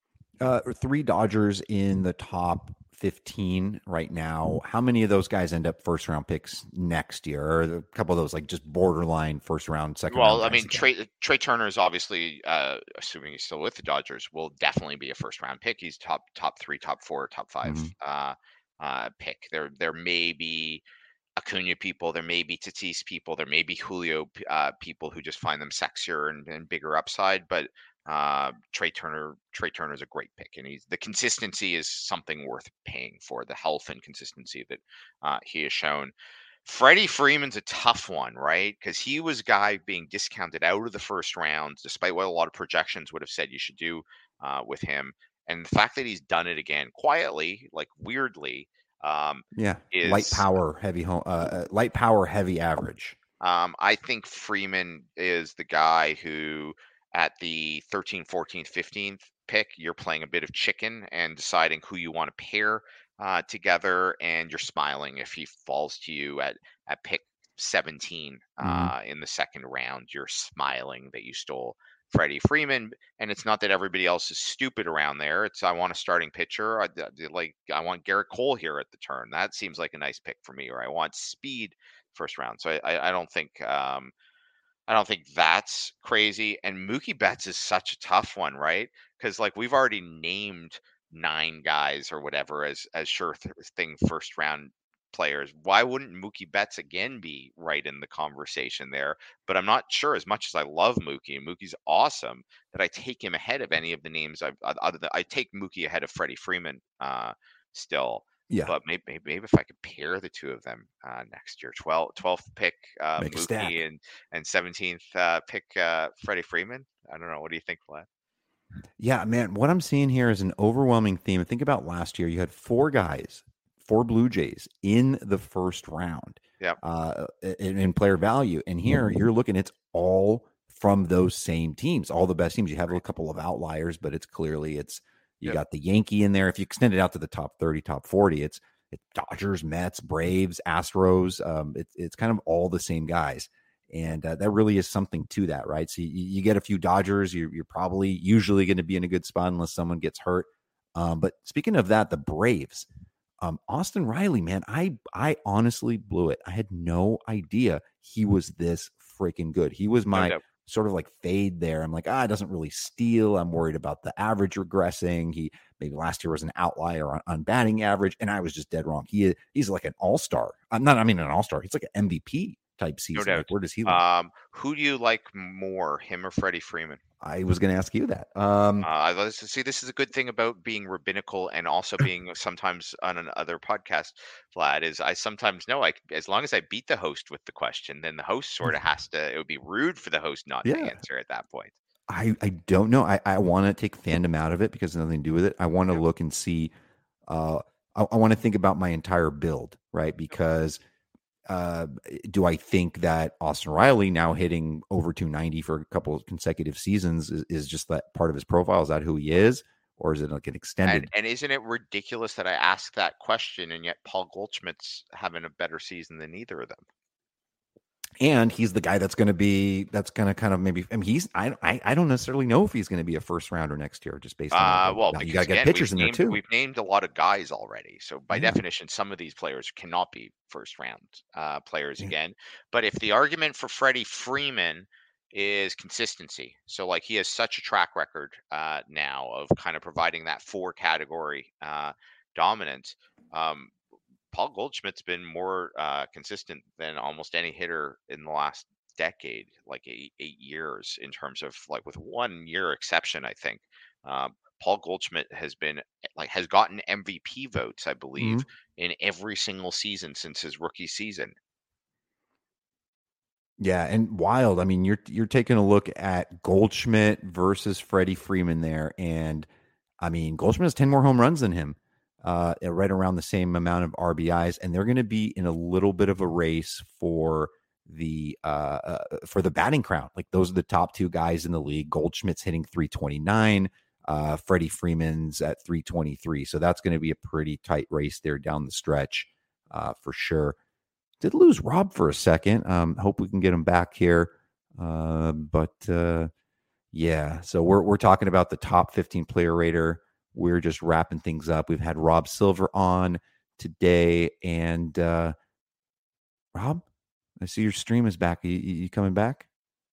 Uh, three Dodgers in the top fifteen right now. How many of those guys end up first round picks next year? Or a couple of those like just borderline first round, second round? Well, I guys mean, again? Trey Trey Turner is obviously, uh, assuming he's still with the Dodgers, will definitely be a first round pick. He's top top three, top four, top five Mhm. uh, uh, pick. There there may be Acuna people, there may be Tatis people, there may be Julio uh, people who just find them sexier and, and bigger upside. But uh, Trey Turner, Trey Turner is a great pick, and he's the consistency is something worth paying for. The health and consistency that uh, he has shown. Freddie Freeman's a tough one, right? Because he was a guy being discounted out of the first round, despite what a lot of projections would have said you should do uh, with him. And the fact that he's done it again quietly, like weirdly, um, Yeah, is light power, heavy home, uh, uh, light power, heavy average. Um, I think Freeman is the guy who, at the thirteenth, fourteenth, fifteenth pick, you're playing a bit of chicken and deciding who you want to pair uh, together, and you're smiling if he falls to you at at pick seventeen uh, in the second round. You're smiling that you stole Freddie Freeman, and it's not that everybody else is stupid around there. It's I want a starting pitcher. I, I- like I want Garrett Cole here at the turn. That seems like a nice pick for me. Or I want speed first round. So I, I, I don't think um, I don't think that's crazy. And Mookie Betts is such a tough one, right? Because like we've already named nine guys or whatever as as sure th- thing first round players. Why wouldn't Mookie Betts again be right in the conversation there? But I'm not sure. As much as I love Mookie and Mookie's awesome, that I take him ahead of any of the names I've other than I take Mookie ahead of Freddie Freeman uh, still. Yeah, But maybe, maybe maybe if I could pair the two of them uh, next year, twelfth, twelfth pick uh, make a stack. Mookie and and seventeenth uh, pick uh, Freddie Freeman. I don't know. What do you think, Vlad? Yeah, man, what I'm seeing here is an overwhelming theme. Think about last year. You had four guys for Blue Jays in the first round. Yeah. Uh, in, in player value. And here you're looking, it's all from those same teams, all the best teams. You have a couple of outliers, but it's clearly it's you Yep. got the Yankee in there. If you extend it out to the top thirty, top forty, it's it's Dodgers, Mets, Braves, Astros. Um, it's it's kind of all the same guys. And uh, that really is something to that, right? So you, you get a few Dodgers, you're, you're probably usually going to be in a good spot unless someone gets hurt. Um, but speaking of that, the Braves, um, Austin Riley, man, I I honestly blew it. I had no idea he was this freaking good. He was my doubt. sort of like fade there. I'm like, ah, it doesn't really steal. I'm worried about the average regressing. He maybe last year was an outlier on, on batting average, and I was just dead wrong. He he's like an all-star. I'm not. I mean, an all-star. He's like an M V P type season. doubt. Like, where does he live? Um, who do you like more, him or Freddie Freeman? I was going to ask you that. Um, Uh, I love to see this is a good thing about being rabbinical and also being sometimes on another podcast, Vlad, is I sometimes know I as long as I beat the host with the question, then the host sort of has to. It would be rude for the host not to Yeah. answer at that point. I, I don't know. I, I want to take fandom out of it because it has nothing to do with it. I want to Yeah. look and see. Uh, I, I want to think about my entire build, right? Because uh, do I think that Austin Riley now hitting over two ninety for a couple of consecutive seasons is, is just that part of his profile? Is that who he is? Or is it like an extended? And, and isn't it ridiculous that I asked that question and yet Paul Goldschmidt's having a better season than either of them? And he's the guy that's going to be, that's going to kind of maybe, I mean, he's, I, I, I don't necessarily know if he's going to be a first rounder next year, just based on, Uh, like, well, now because you got to get again, pitchers we've in there named, too. we've named a lot of guys already. So by Yeah. definition, some of these players cannot be first round uh, players Yeah. again. But if the argument for Freddie Freeman is consistency, so like he has such a track record uh, now of kind of providing that four category uh, dominance. Um, Paul Goldschmidt's been more uh, consistent than almost any hitter in the last decade, like eight, eight years in terms of like with one year exception, I think. Um, Paul Goldschmidt has been like has gotten M V P votes, I believe, Mm-hmm. in every single season since his rookie season. Yeah, and wild. I mean, you're you're taking a look at Goldschmidt versus Freddie Freeman there, and I mean, Goldschmidt has ten more home runs than him, uh, at right around the same amount of R B Is, and they're going to be in a little bit of a race for the uh, uh for the batting crown. Like those are the top two guys in the league. Goldschmidt's hitting three twenty-nine, uh, Freddie Freeman's at three twenty-three, so that's going to be a pretty tight race there down the stretch, uh, for sure. Did lose Rob for a second. Um, hope we can get him back here. Uh, but uh, yeah, so we're we're talking about the top fifteen player rater. We're just wrapping things up. We've had Rob Silver on today, and uh, Rob, I see your stream is back. You, you coming back?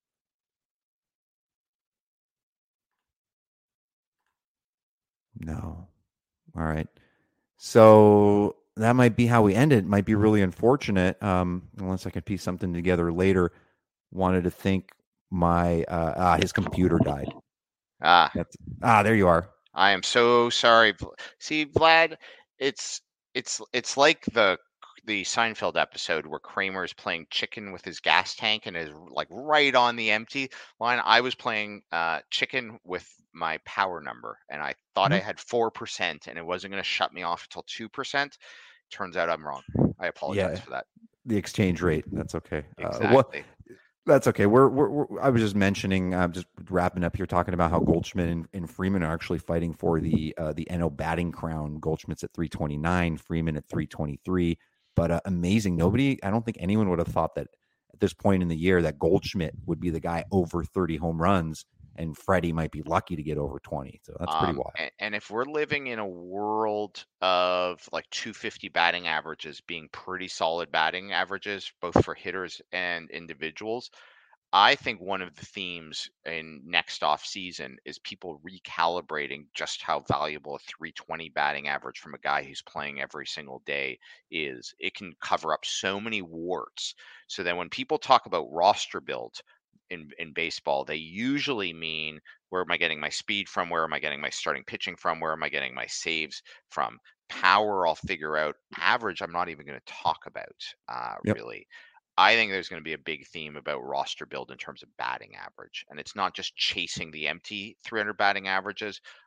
No. All right. So that might be how we end it. It might be really unfortunate, um, unless I can piece something together later. Wanted to think my uh, ah, his computer died. Ah, That's, ah, there you are. I am so sorry. See, Vlad, it's it's it's like the the Seinfeld episode where Kramer is playing chicken with his gas tank and is like right on the empty line. I was playing uh, chicken with my power number, and I thought Mhm. I had four percent, and it wasn't going to shut me off until two percent. Turns out I'm wrong. I apologize Yeah. for that. The exchange rate. That's okay. Uh, Exactly. what? That's okay. We're, we're, we're I was just mentioning, I'm just wrapping up here, talking about how Goldschmidt and, and Freeman are actually fighting for the uh, the N L batting crown. Goldschmidt's at three twenty-nine, Freeman at three twenty-three. But uh, amazing. Nobody, I don't think anyone would have thought that at this point in the year that Goldschmidt would be the guy over thirty home runs, and Freddie might be lucky to get over twenty. So that's pretty Um, wild. and, and if we're living in a world of like two fifty batting averages being pretty solid batting averages, both for hitters and individuals, I think one of the themes in next off season is people recalibrating just how valuable a three twenty batting average from a guy who's playing every single day is. It can cover up so many warts. So then when people talk about roster build in, in baseball, they usually mean where am I getting my speed from? Where am I getting my starting pitching from? Where am I getting my saves from? Power, I'll figure out. Average, I'm not even going to talk about uh, Yep. really. I think there's going to be a big theme about roster build in terms of batting average. And it's not just chasing the empty three hundred batting averages.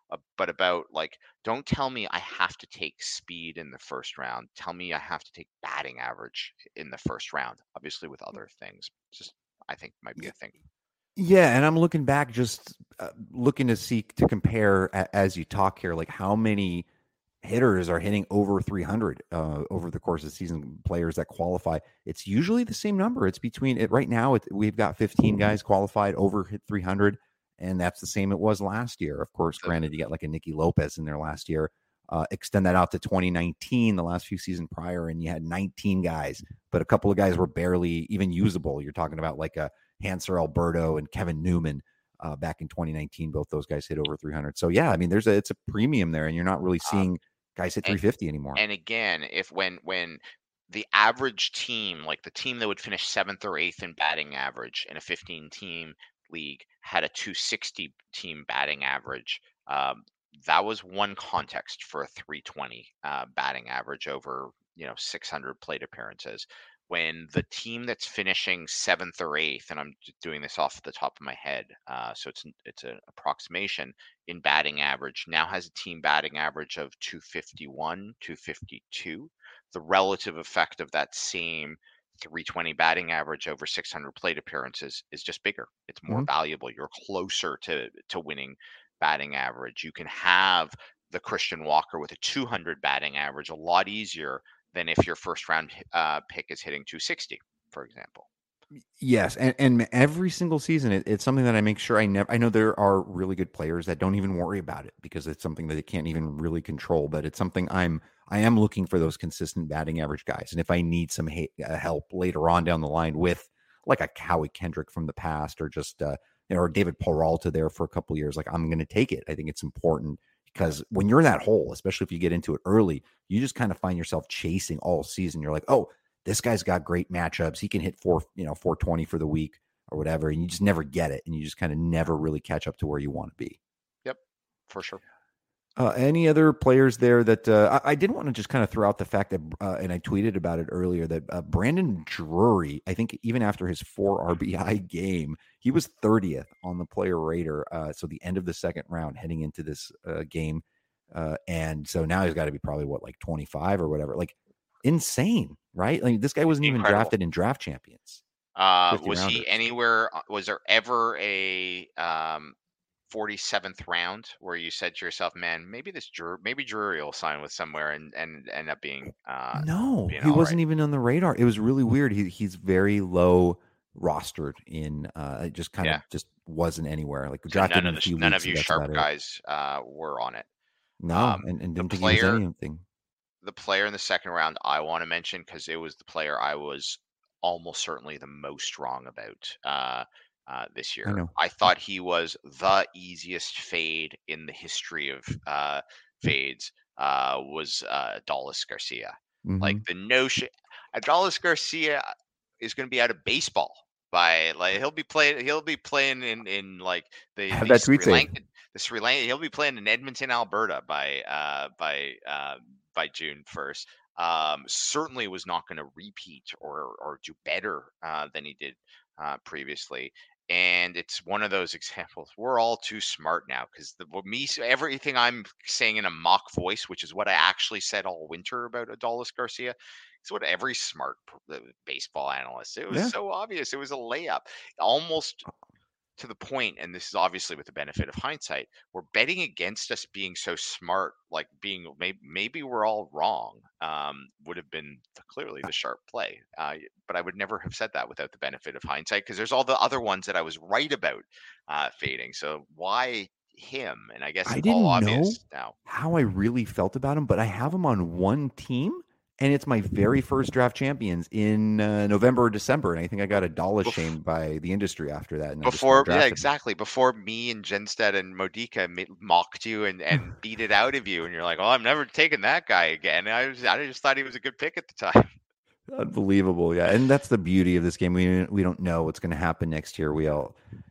uh, but about like, don't tell me I have to take speed in the first round. Tell me I have to take batting average in the first round. Obviously, with other things, just I think might be a thing. Yeah, and I'm looking back, just uh, looking to see to compare a, as you talk here, like how many hitters are hitting over three hundred uh, over the course of the season. Players that qualify, it's usually the same number. It's between it right now. It, we've got fifteen guys qualified over hit three hundred, and that's the same it was last year. Of course, granted, you got like a Nicky Lopez in there last year. Uh, extend that out to twenty nineteen, the last few seasons prior, and you had nineteen guys, but a couple of guys were barely even usable. You're talking about like a Hanser Alberto and Kevin Newman uh, back in twenty nineteen. Both those guys hit over three hundred. So yeah, I mean, there's a it's a premium there, and you're not really seeing um, guys hit three fifty anymore. And again, if when when the average team, like the team that would finish seventh or eighth in batting average in a fifteen team league, had a two sixty team batting average, um, that was one context for a three twenty uh, batting average over, you know, six hundred plate appearances. When the team that's finishing seventh or eighth, and I'm doing this off the top of my head, uh, so it's it's an approximation in batting average, now has a team batting average of two fifty-one, two fifty-two. The relative effect of that same three twenty batting average over six hundred plate appearances is just bigger. It's more mm-hmm. valuable. You're closer to to winning batting average. You can have the Christian Walker with a two hundred batting average a lot easier than if your first round uh, pick is hitting two sixty, for example. Yes, and, and every single season, it, it's something that I make sure I never. I know there are really good players that don't even worry about it because it's something that they can't even really control. But it's something I'm I am looking for those consistent batting average guys, and if I need some ha- uh, help later on down the line with like a Howie Kendrick from the past, or just uh, you know, or David Peralta there for a couple of years, like I'm going to take it. I think it's important. Because when you're in that hole, especially if you get into it early, you just kind of find yourself chasing all season. You're like, oh, this guy's got great matchups. He can hit four, you know, four twenty for the week or whatever. And you just never get it. And you just kind of never really catch up to where you want to be. Yep, for sure. Uh, any other players there that uh, I, I did want to just kind of throw out the fact that, uh, and I tweeted about it earlier, that uh, Brandon Drury, I think even after his four R B I game, he was thirtieth on the player rater. Uh, so the end of the second round heading into this uh, game. Uh, and so now he's got to be probably what, like twenty-five or whatever, like insane, right? Like this guy wasn't Incredible. even drafted in Draft Champions. Uh, was rounders. He anywhere? Was there ever a, um, forty-seventh round where you said to yourself, man, maybe this Drury, maybe Drury will sign with somewhere and, and end up being uh no being he wasn't right. even on the radar. It was really weird. He he's very low rostered in uh it just kind yeah. of just wasn't anywhere. Like so drafted none of the, none of you sharp guys it. uh were on it. No, um, and, and didn't think player, he was anything. The player in the second round I want to mention, because it was the player I was almost certainly the most wrong about uh Uh, this year. I, I thought he was the easiest fade in the history of uh, fades, uh, was uh, Adolis Garcia. Mm-hmm. Like the notion, Adolis Garcia is going to be out of baseball by like he'll be playing. He'll be playing in in like the, Have the that Sri tweet Lankan. The Sri Lanka. He'll be playing in Edmonton, Alberta by uh, by uh, by June first. Um, certainly was not going to repeat or or do better uh, than he did uh, previously. And it's one of those examples. We're all too smart now because the me everything I'm saying in a mock voice, which is what I actually said all winter about Adolis Garcia. It's what every smart baseball analyst. It was yeah. so obvious. It was a layup, almost to the point. And this is obviously with the benefit of hindsight. We're betting against us being so smart, like being maybe maybe we're all wrong. Um, would have been the, clearly the sharp play. Uh, but I would never have said that without the benefit of hindsight, because there's all the other ones that I was right about uh, fading. So why him? And I guess I it's didn't all obvious know now how I really felt about him, but I have him on one team. And it's my very first draft champions in uh, November or December. And I think I got a dollar shamed by the industry after that. And before, yeah, exactly. Him. Before me and Jenstead and Modica mocked you and, and beat it out of you. And you're like, oh, I'm never taking that guy again. And I, was, I just thought he was a good pick at the time. Unbelievable. Yeah. And that's the beauty of this game. We, we don't know what's going to happen next year. We all,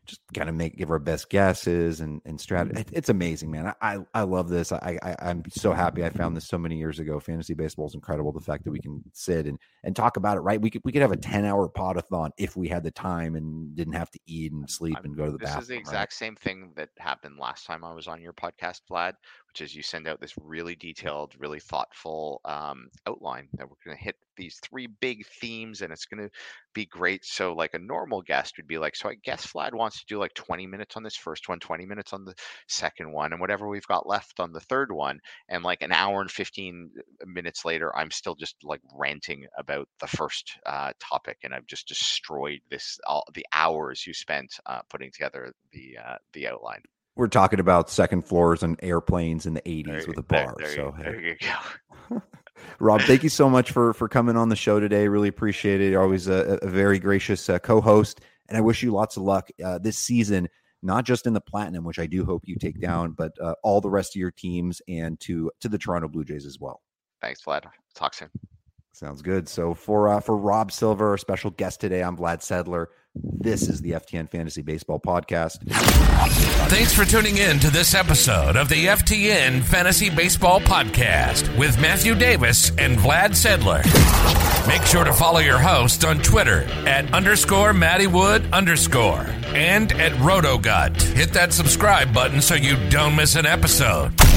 just kind of make give our best guesses and and strategy. It, it's amazing, man. I I love this. I, I I'm so happy I found this so many years ago. Fantasy baseball is incredible. The fact that we can sit and and talk about it. Right, we could we could have a ten hour podathon if we had the time and didn't have to eat and sleep and go to the this bathroom. This is the exact right? same thing that happened last time I was on your podcast, Vlad, which is you send out this really detailed, really thoughtful um, outline that we're going to hit these three big themes, and it's going to be great. So like a normal guest would be like, so I guess Vlad wants to do like twenty minutes on this first one, twenty minutes on the second one, and whatever we've got left on the third one. And like an hour and fifteen minutes later, I'm still just like ranting about the first uh, topic, and I've just destroyed this all the hours you spent uh, putting together the uh, the outline. We're talking about second floors and airplanes in the eighties there, with a bar. There, there, so you, there you go. Rob, thank you so much for for coming on the show today. Really appreciate it. You're always a, a very gracious uh, co-host, and I wish you lots of luck uh, this season, not just in the Platinum, which I do hope you take down, but uh, all the rest of your teams and to to the Toronto Blue Jays as well. Thanks, Vlad. Talk soon. Sounds good. So for uh, for Rob Silver, our special guest today, I'm Vlad Sedler. This is the F T N Fantasy Baseball Podcast. Thanks for tuning in to this episode of the F T N Fantasy Baseball Podcast with Matthew Davis and Vlad Sedler. Make sure to follow your host on Twitter at underscore Matty Wood underscore and at RotoGut. Hit that subscribe button so you don't miss an episode.